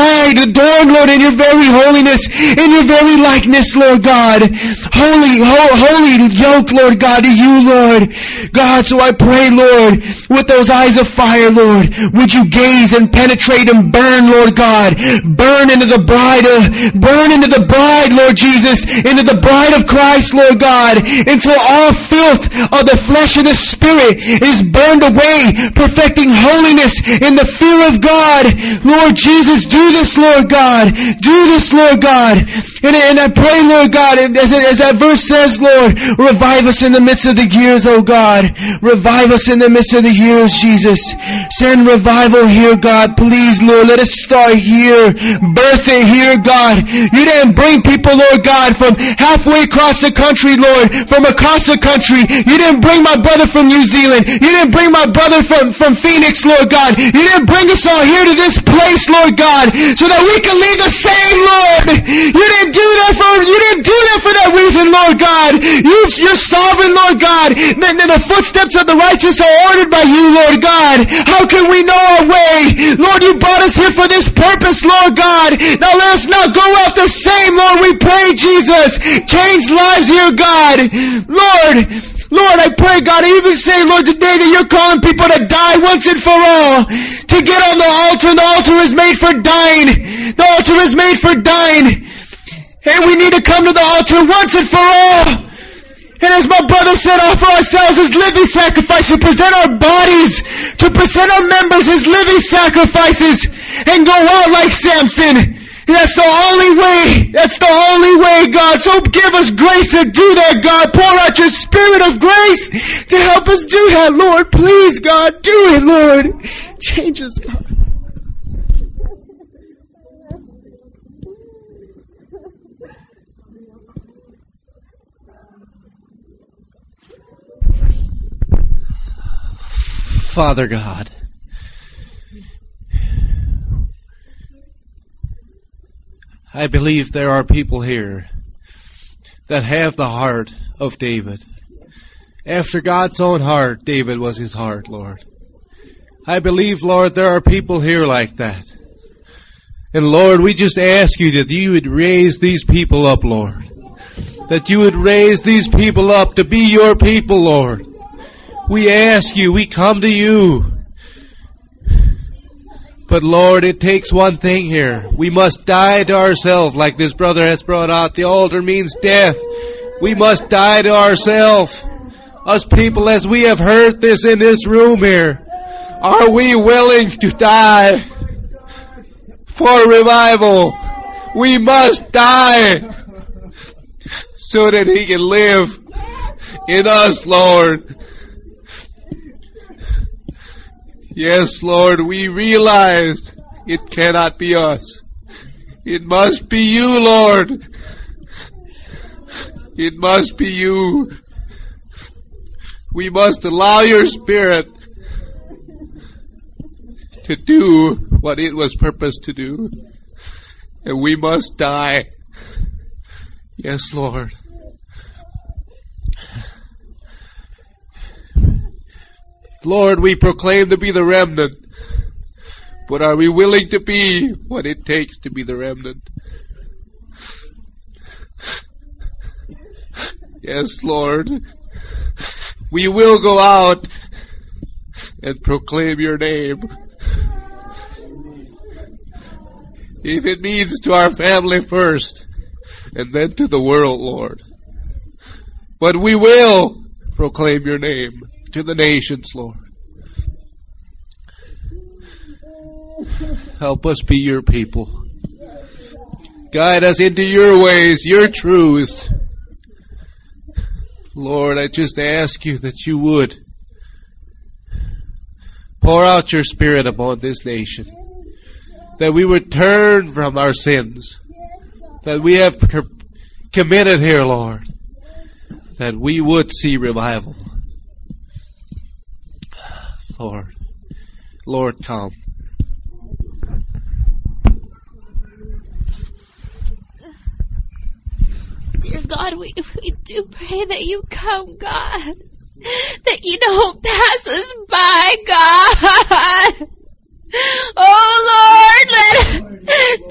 bride adorned, Lord, in your very holiness, in your very likeness, Lord God. Holy, ho- holy yoke, Lord God, to you, Lord. God, so I pray, Lord, with those eyes of fire, Lord, would you gaze and penetrate and burn, Lord God. Burn into the bride of, burn into the bride, Lord Jesus, into the bride of Christ, Lord God, until all filth of the flesh and the spirit is burned away, perfecting holiness in the fear of God. Lord Jesus, do this, Lord God. Do this, Lord God. And, and I pray, Lord God, as, as that verse says, Lord, revive us in the midst of the years, oh God. Revive us in the midst of the years, Jesus. Send revival here, God. Please, Lord, let us start here. Birth it here, God. You didn't bring people, Lord God, from halfway across the country, Lord, from across the country. You didn't bring my brother from New Zealand. You didn't bring my brother from, from Phoenix, Lord God. You didn't bring us all here to this place, Lord God, so that we can leave the same, Lord. You didn't do that for, you didn't do that for that reason, Lord God. You, you're sovereign, Lord God. And the footsteps of the righteous are ordered by you, Lord God. How can we know our way? Lord, you brought us here for this purpose, Lord God. Now let us not go out the same, Lord, we pray, Jesus. Change lives here, God. Lord, Lord, I pray, God, I even say, Lord, today that you're calling people to die once and for all. To get on the altar, and the altar is made for dying. The altar is made for dying. And we need to come to the altar once and for all. And as my brother said, offer ourselves as living sacrifices, to present our bodies, to present our members as living sacrifices, and go out like Samson. And that's the only way. That's the only way, God. So give us grace to do that, God. Pour out your spirit of grace to help us do that, Lord. Please, God, do it, Lord. Change us, God. Father God, I believe there are people here that have the heart of David. After God's own heart, David was his heart, Lord. I believe, Lord, there are people here like that. And Lord, we just ask you that you would raise these people up, Lord. That you would raise these people up to be your people, Lord. We ask you, we come to you. But Lord, it takes one thing here. We must die to ourselves, like this brother has brought out. The altar means death. We must die to ourselves. Us people, as we have heard this in this room here, are we willing to die for revival? We must die so that he can live in us, Lord. Yes, Lord, we realize it cannot be us. It must be you, Lord. It must be you. We must allow your Spirit to do what it was purposed to do. And we must die. Yes, Lord. Lord, we proclaim to be the remnant, but are we willing to be what it takes to be the remnant? Yes, Lord, we will go out and proclaim your name. If it means to our family first, and then to the world, Lord. But we will proclaim your name to the nations, Lord. Help us be your people. Guide us into your ways, your truth. Lord, I just ask you that you would pour out your Spirit upon this nation, that we would turn from our sins that we have committed here, Lord, that we would see revival. Lord, Lord, come. Dear God, we, we do pray that you come, God. That you don't pass us by, God. Oh, Lord, let,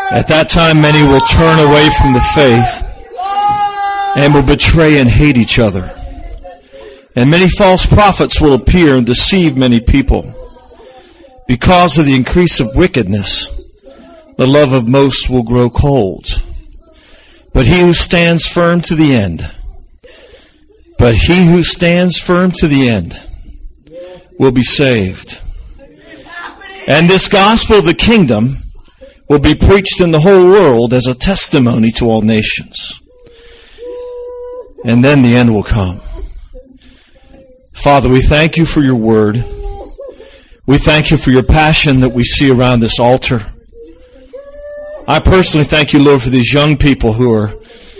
At that time, many will turn away from the faith and will betray and hate each other. And many false prophets will appear and deceive many people. Because of the increase of wickedness, the love of most will grow cold. But he who stands firm to the end, but he who stands firm to the end will be saved. And this gospel of the kingdom will be preached in the whole world as a testimony to all nations. And then the end will come. Father, we thank you for your word. We thank you for your passion that we see around this altar. I personally thank you, Lord, for these young people who are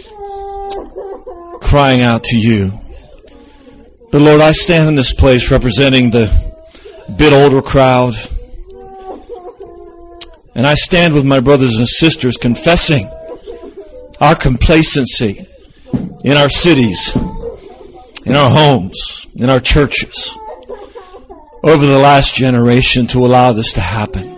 crying out to you. But Lord, I stand in this place representing the bit older crowd. And I stand with my brothers and sisters confessing our complacency in our cities, in our homes, in our churches, over the last generation to allow this to happen.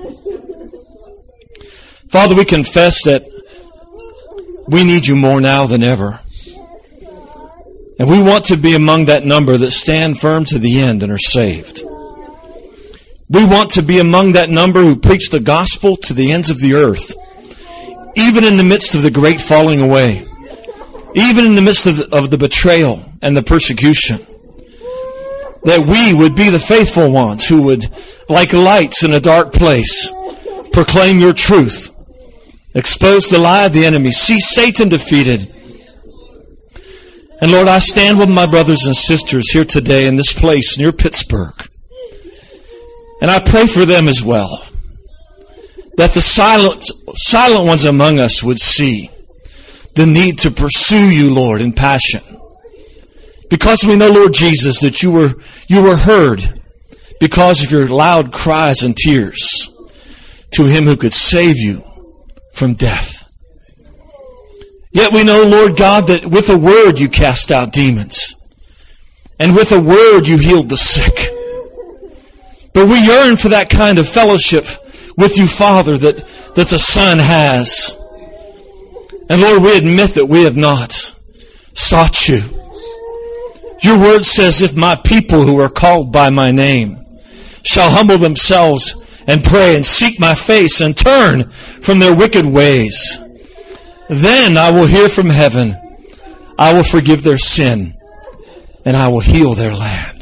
Father, we confess that we need you more now than ever. And we want to be among that number that stand firm to the end and are saved. We want to be among that number who preach the gospel to the ends of the earth, even in the midst of the great falling away, even in the midst of the, of the betrayal and the persecution. That we would be the faithful ones who would, like lights in a dark place, proclaim your truth, expose the lie of the enemy, see Satan defeated. And Lord, I stand with my brothers and sisters here today in this place near Pittsburgh. And I pray for them as well, that the silent, silent ones among us would see the need to pursue you, Lord, in passion. Because we know, Lord Jesus, that you were, you were heard because of your loud cries and tears to him who could save you from death. Yet we know, Lord God, that with a word you cast out demons. And with a word you healed the sick. But we yearn for that kind of fellowship with you, Father, that, that the Son has. And Lord, we admit that we have not sought you. Your word says, if my people who are called by my name shall humble themselves and pray and seek my face and turn from their wicked ways, then I will hear from heaven, I will forgive their sin, and I will heal their land.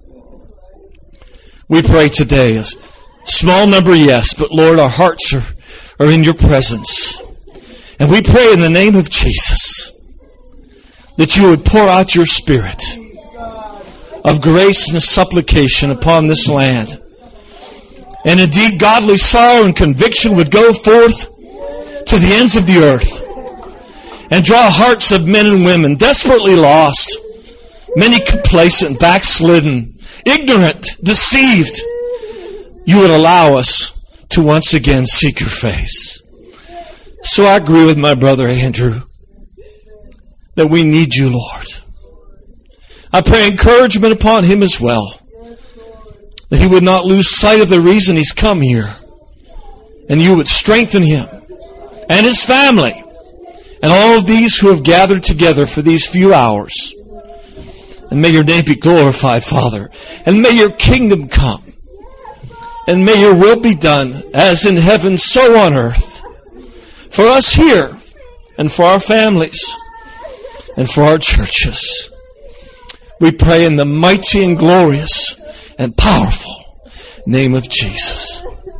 We pray today, a small number, yes, but Lord, our hearts are, are in your presence. And we pray in the name of Jesus that you would pour out your Spirit of grace and supplication upon this land. And indeed, godly sorrow and conviction would go forth to the ends of the earth and draw hearts of men and women desperately lost, many complacent, backslidden, ignorant, deceived. You would allow us to once again seek your face. So I agree with my brother Andrew that we need you, Lord. I pray encouragement upon him as well, that he would not lose sight of the reason he's come here, and you would strengthen him and his family and all of these who have gathered together for these few hours. And may your name be glorified, Father, and may your kingdom come, and may your will be done as in heaven, so on earth, for us here and for our families and for our churches. We pray in the mighty and glorious and powerful name of Jesus.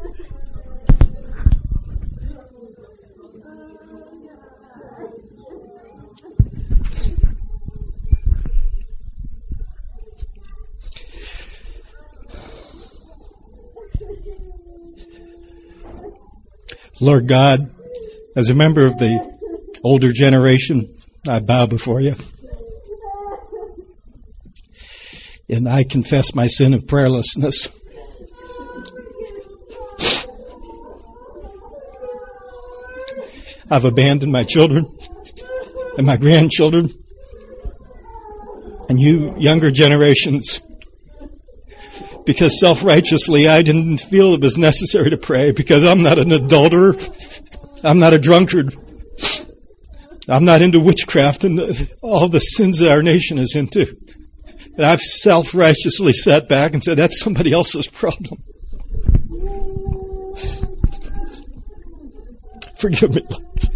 Lord God, as a member of the older generation, I bow before you. And I confess my sin of prayerlessness. I've abandoned my children and my grandchildren. And you younger generations, because self-righteously I didn't feel it was necessary to pray because I'm not an adulterer. I'm not a drunkard. I'm not into witchcraft and the, all the sins that our nation is into. And I've self-righteously sat back and said, that's somebody else's problem. Forgive me, Lord.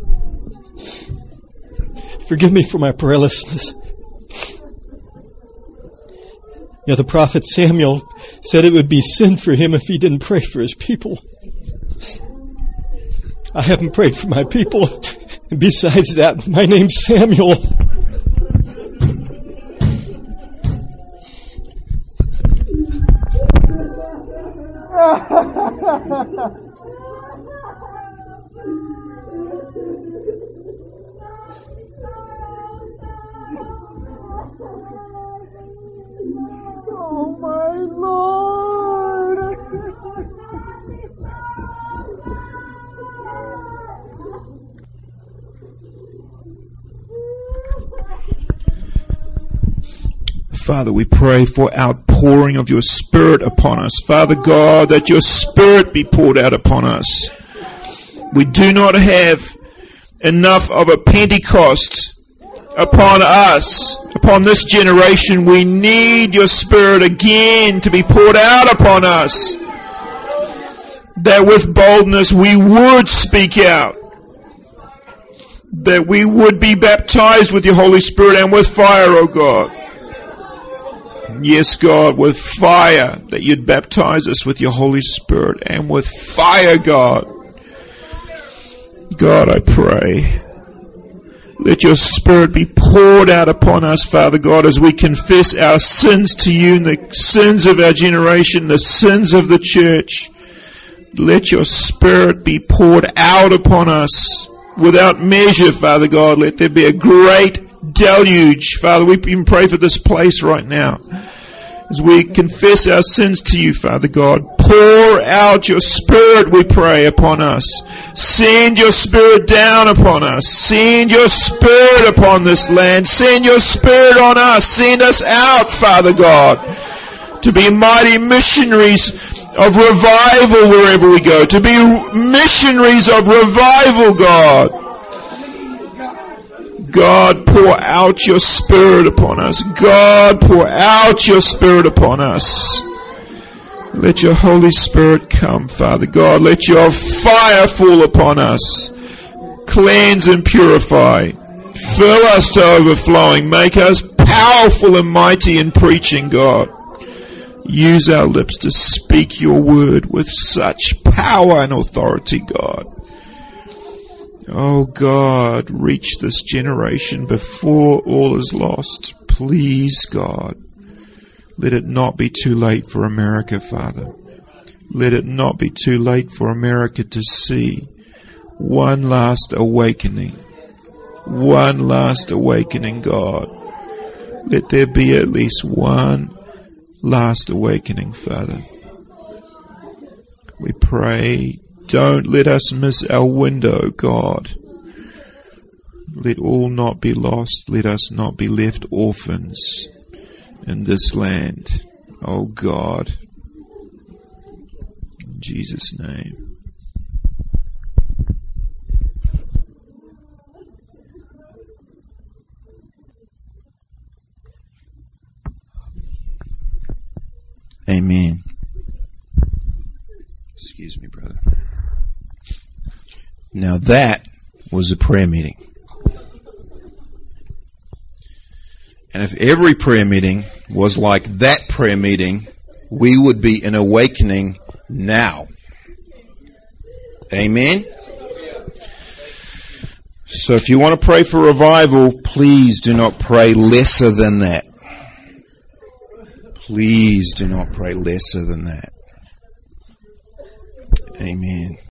Forgive me for my prayerlessness. Yeah, the prophet Samuel said it would be sin for him if he didn't pray for his people. I haven't prayed for my people. And besides that, my name's Samuel. Oh my Lord! Father, we pray for outpouring of your Spirit upon us. Father God, that your Spirit be poured out upon us. We do not have enough of a Pentecost upon us, upon this generation. We need your Spirit again to be poured out upon us, that with boldness we would speak out, that we would be baptized with your Holy Spirit and with fire, O God. Yes, God, with fire, that you'd baptize us with your Holy Spirit and with fire, God. God, I pray, let your Spirit be poured out upon us, Father God, as we confess our sins to you and the sins of our generation, the sins of the church. Let your Spirit be poured out upon us without measure, Father God. Let there be a great deluge. Father, we even pray for this place right now. As we confess our sins to you, Father God, pour out your Spirit, we pray, upon us. Send your Spirit down upon us. Send your Spirit upon this land. Send your Spirit on us. Send us out, Father God, to be mighty missionaries of revival wherever we go. To be missionaries of revival, God. God, pour out your Spirit upon us. God, pour out your Spirit upon us. Let your Holy Spirit come, Father God. Let your fire fall upon us. Cleanse and purify. Fill us to overflowing. Make us powerful and mighty in preaching, God. Use our lips to speak your word with such power and authority, God. Oh God, reach this generation before all is lost. Please, God, let it not be too late for America, Father. Let it not be too late for America to see one last awakening. One last awakening, God. Let there be at least one last awakening, Father. We pray, don't let us miss our window, God. Let all not be lost. Let us not be left orphans in this land. Oh God. In Jesus' name. Amen. Excuse me, brother. Now that was a prayer meeting. And if every prayer meeting was like that prayer meeting, we would be in awakening now. Amen? So if you want to pray for revival, please do not pray lesser than that. Please do not pray lesser than that. Amen.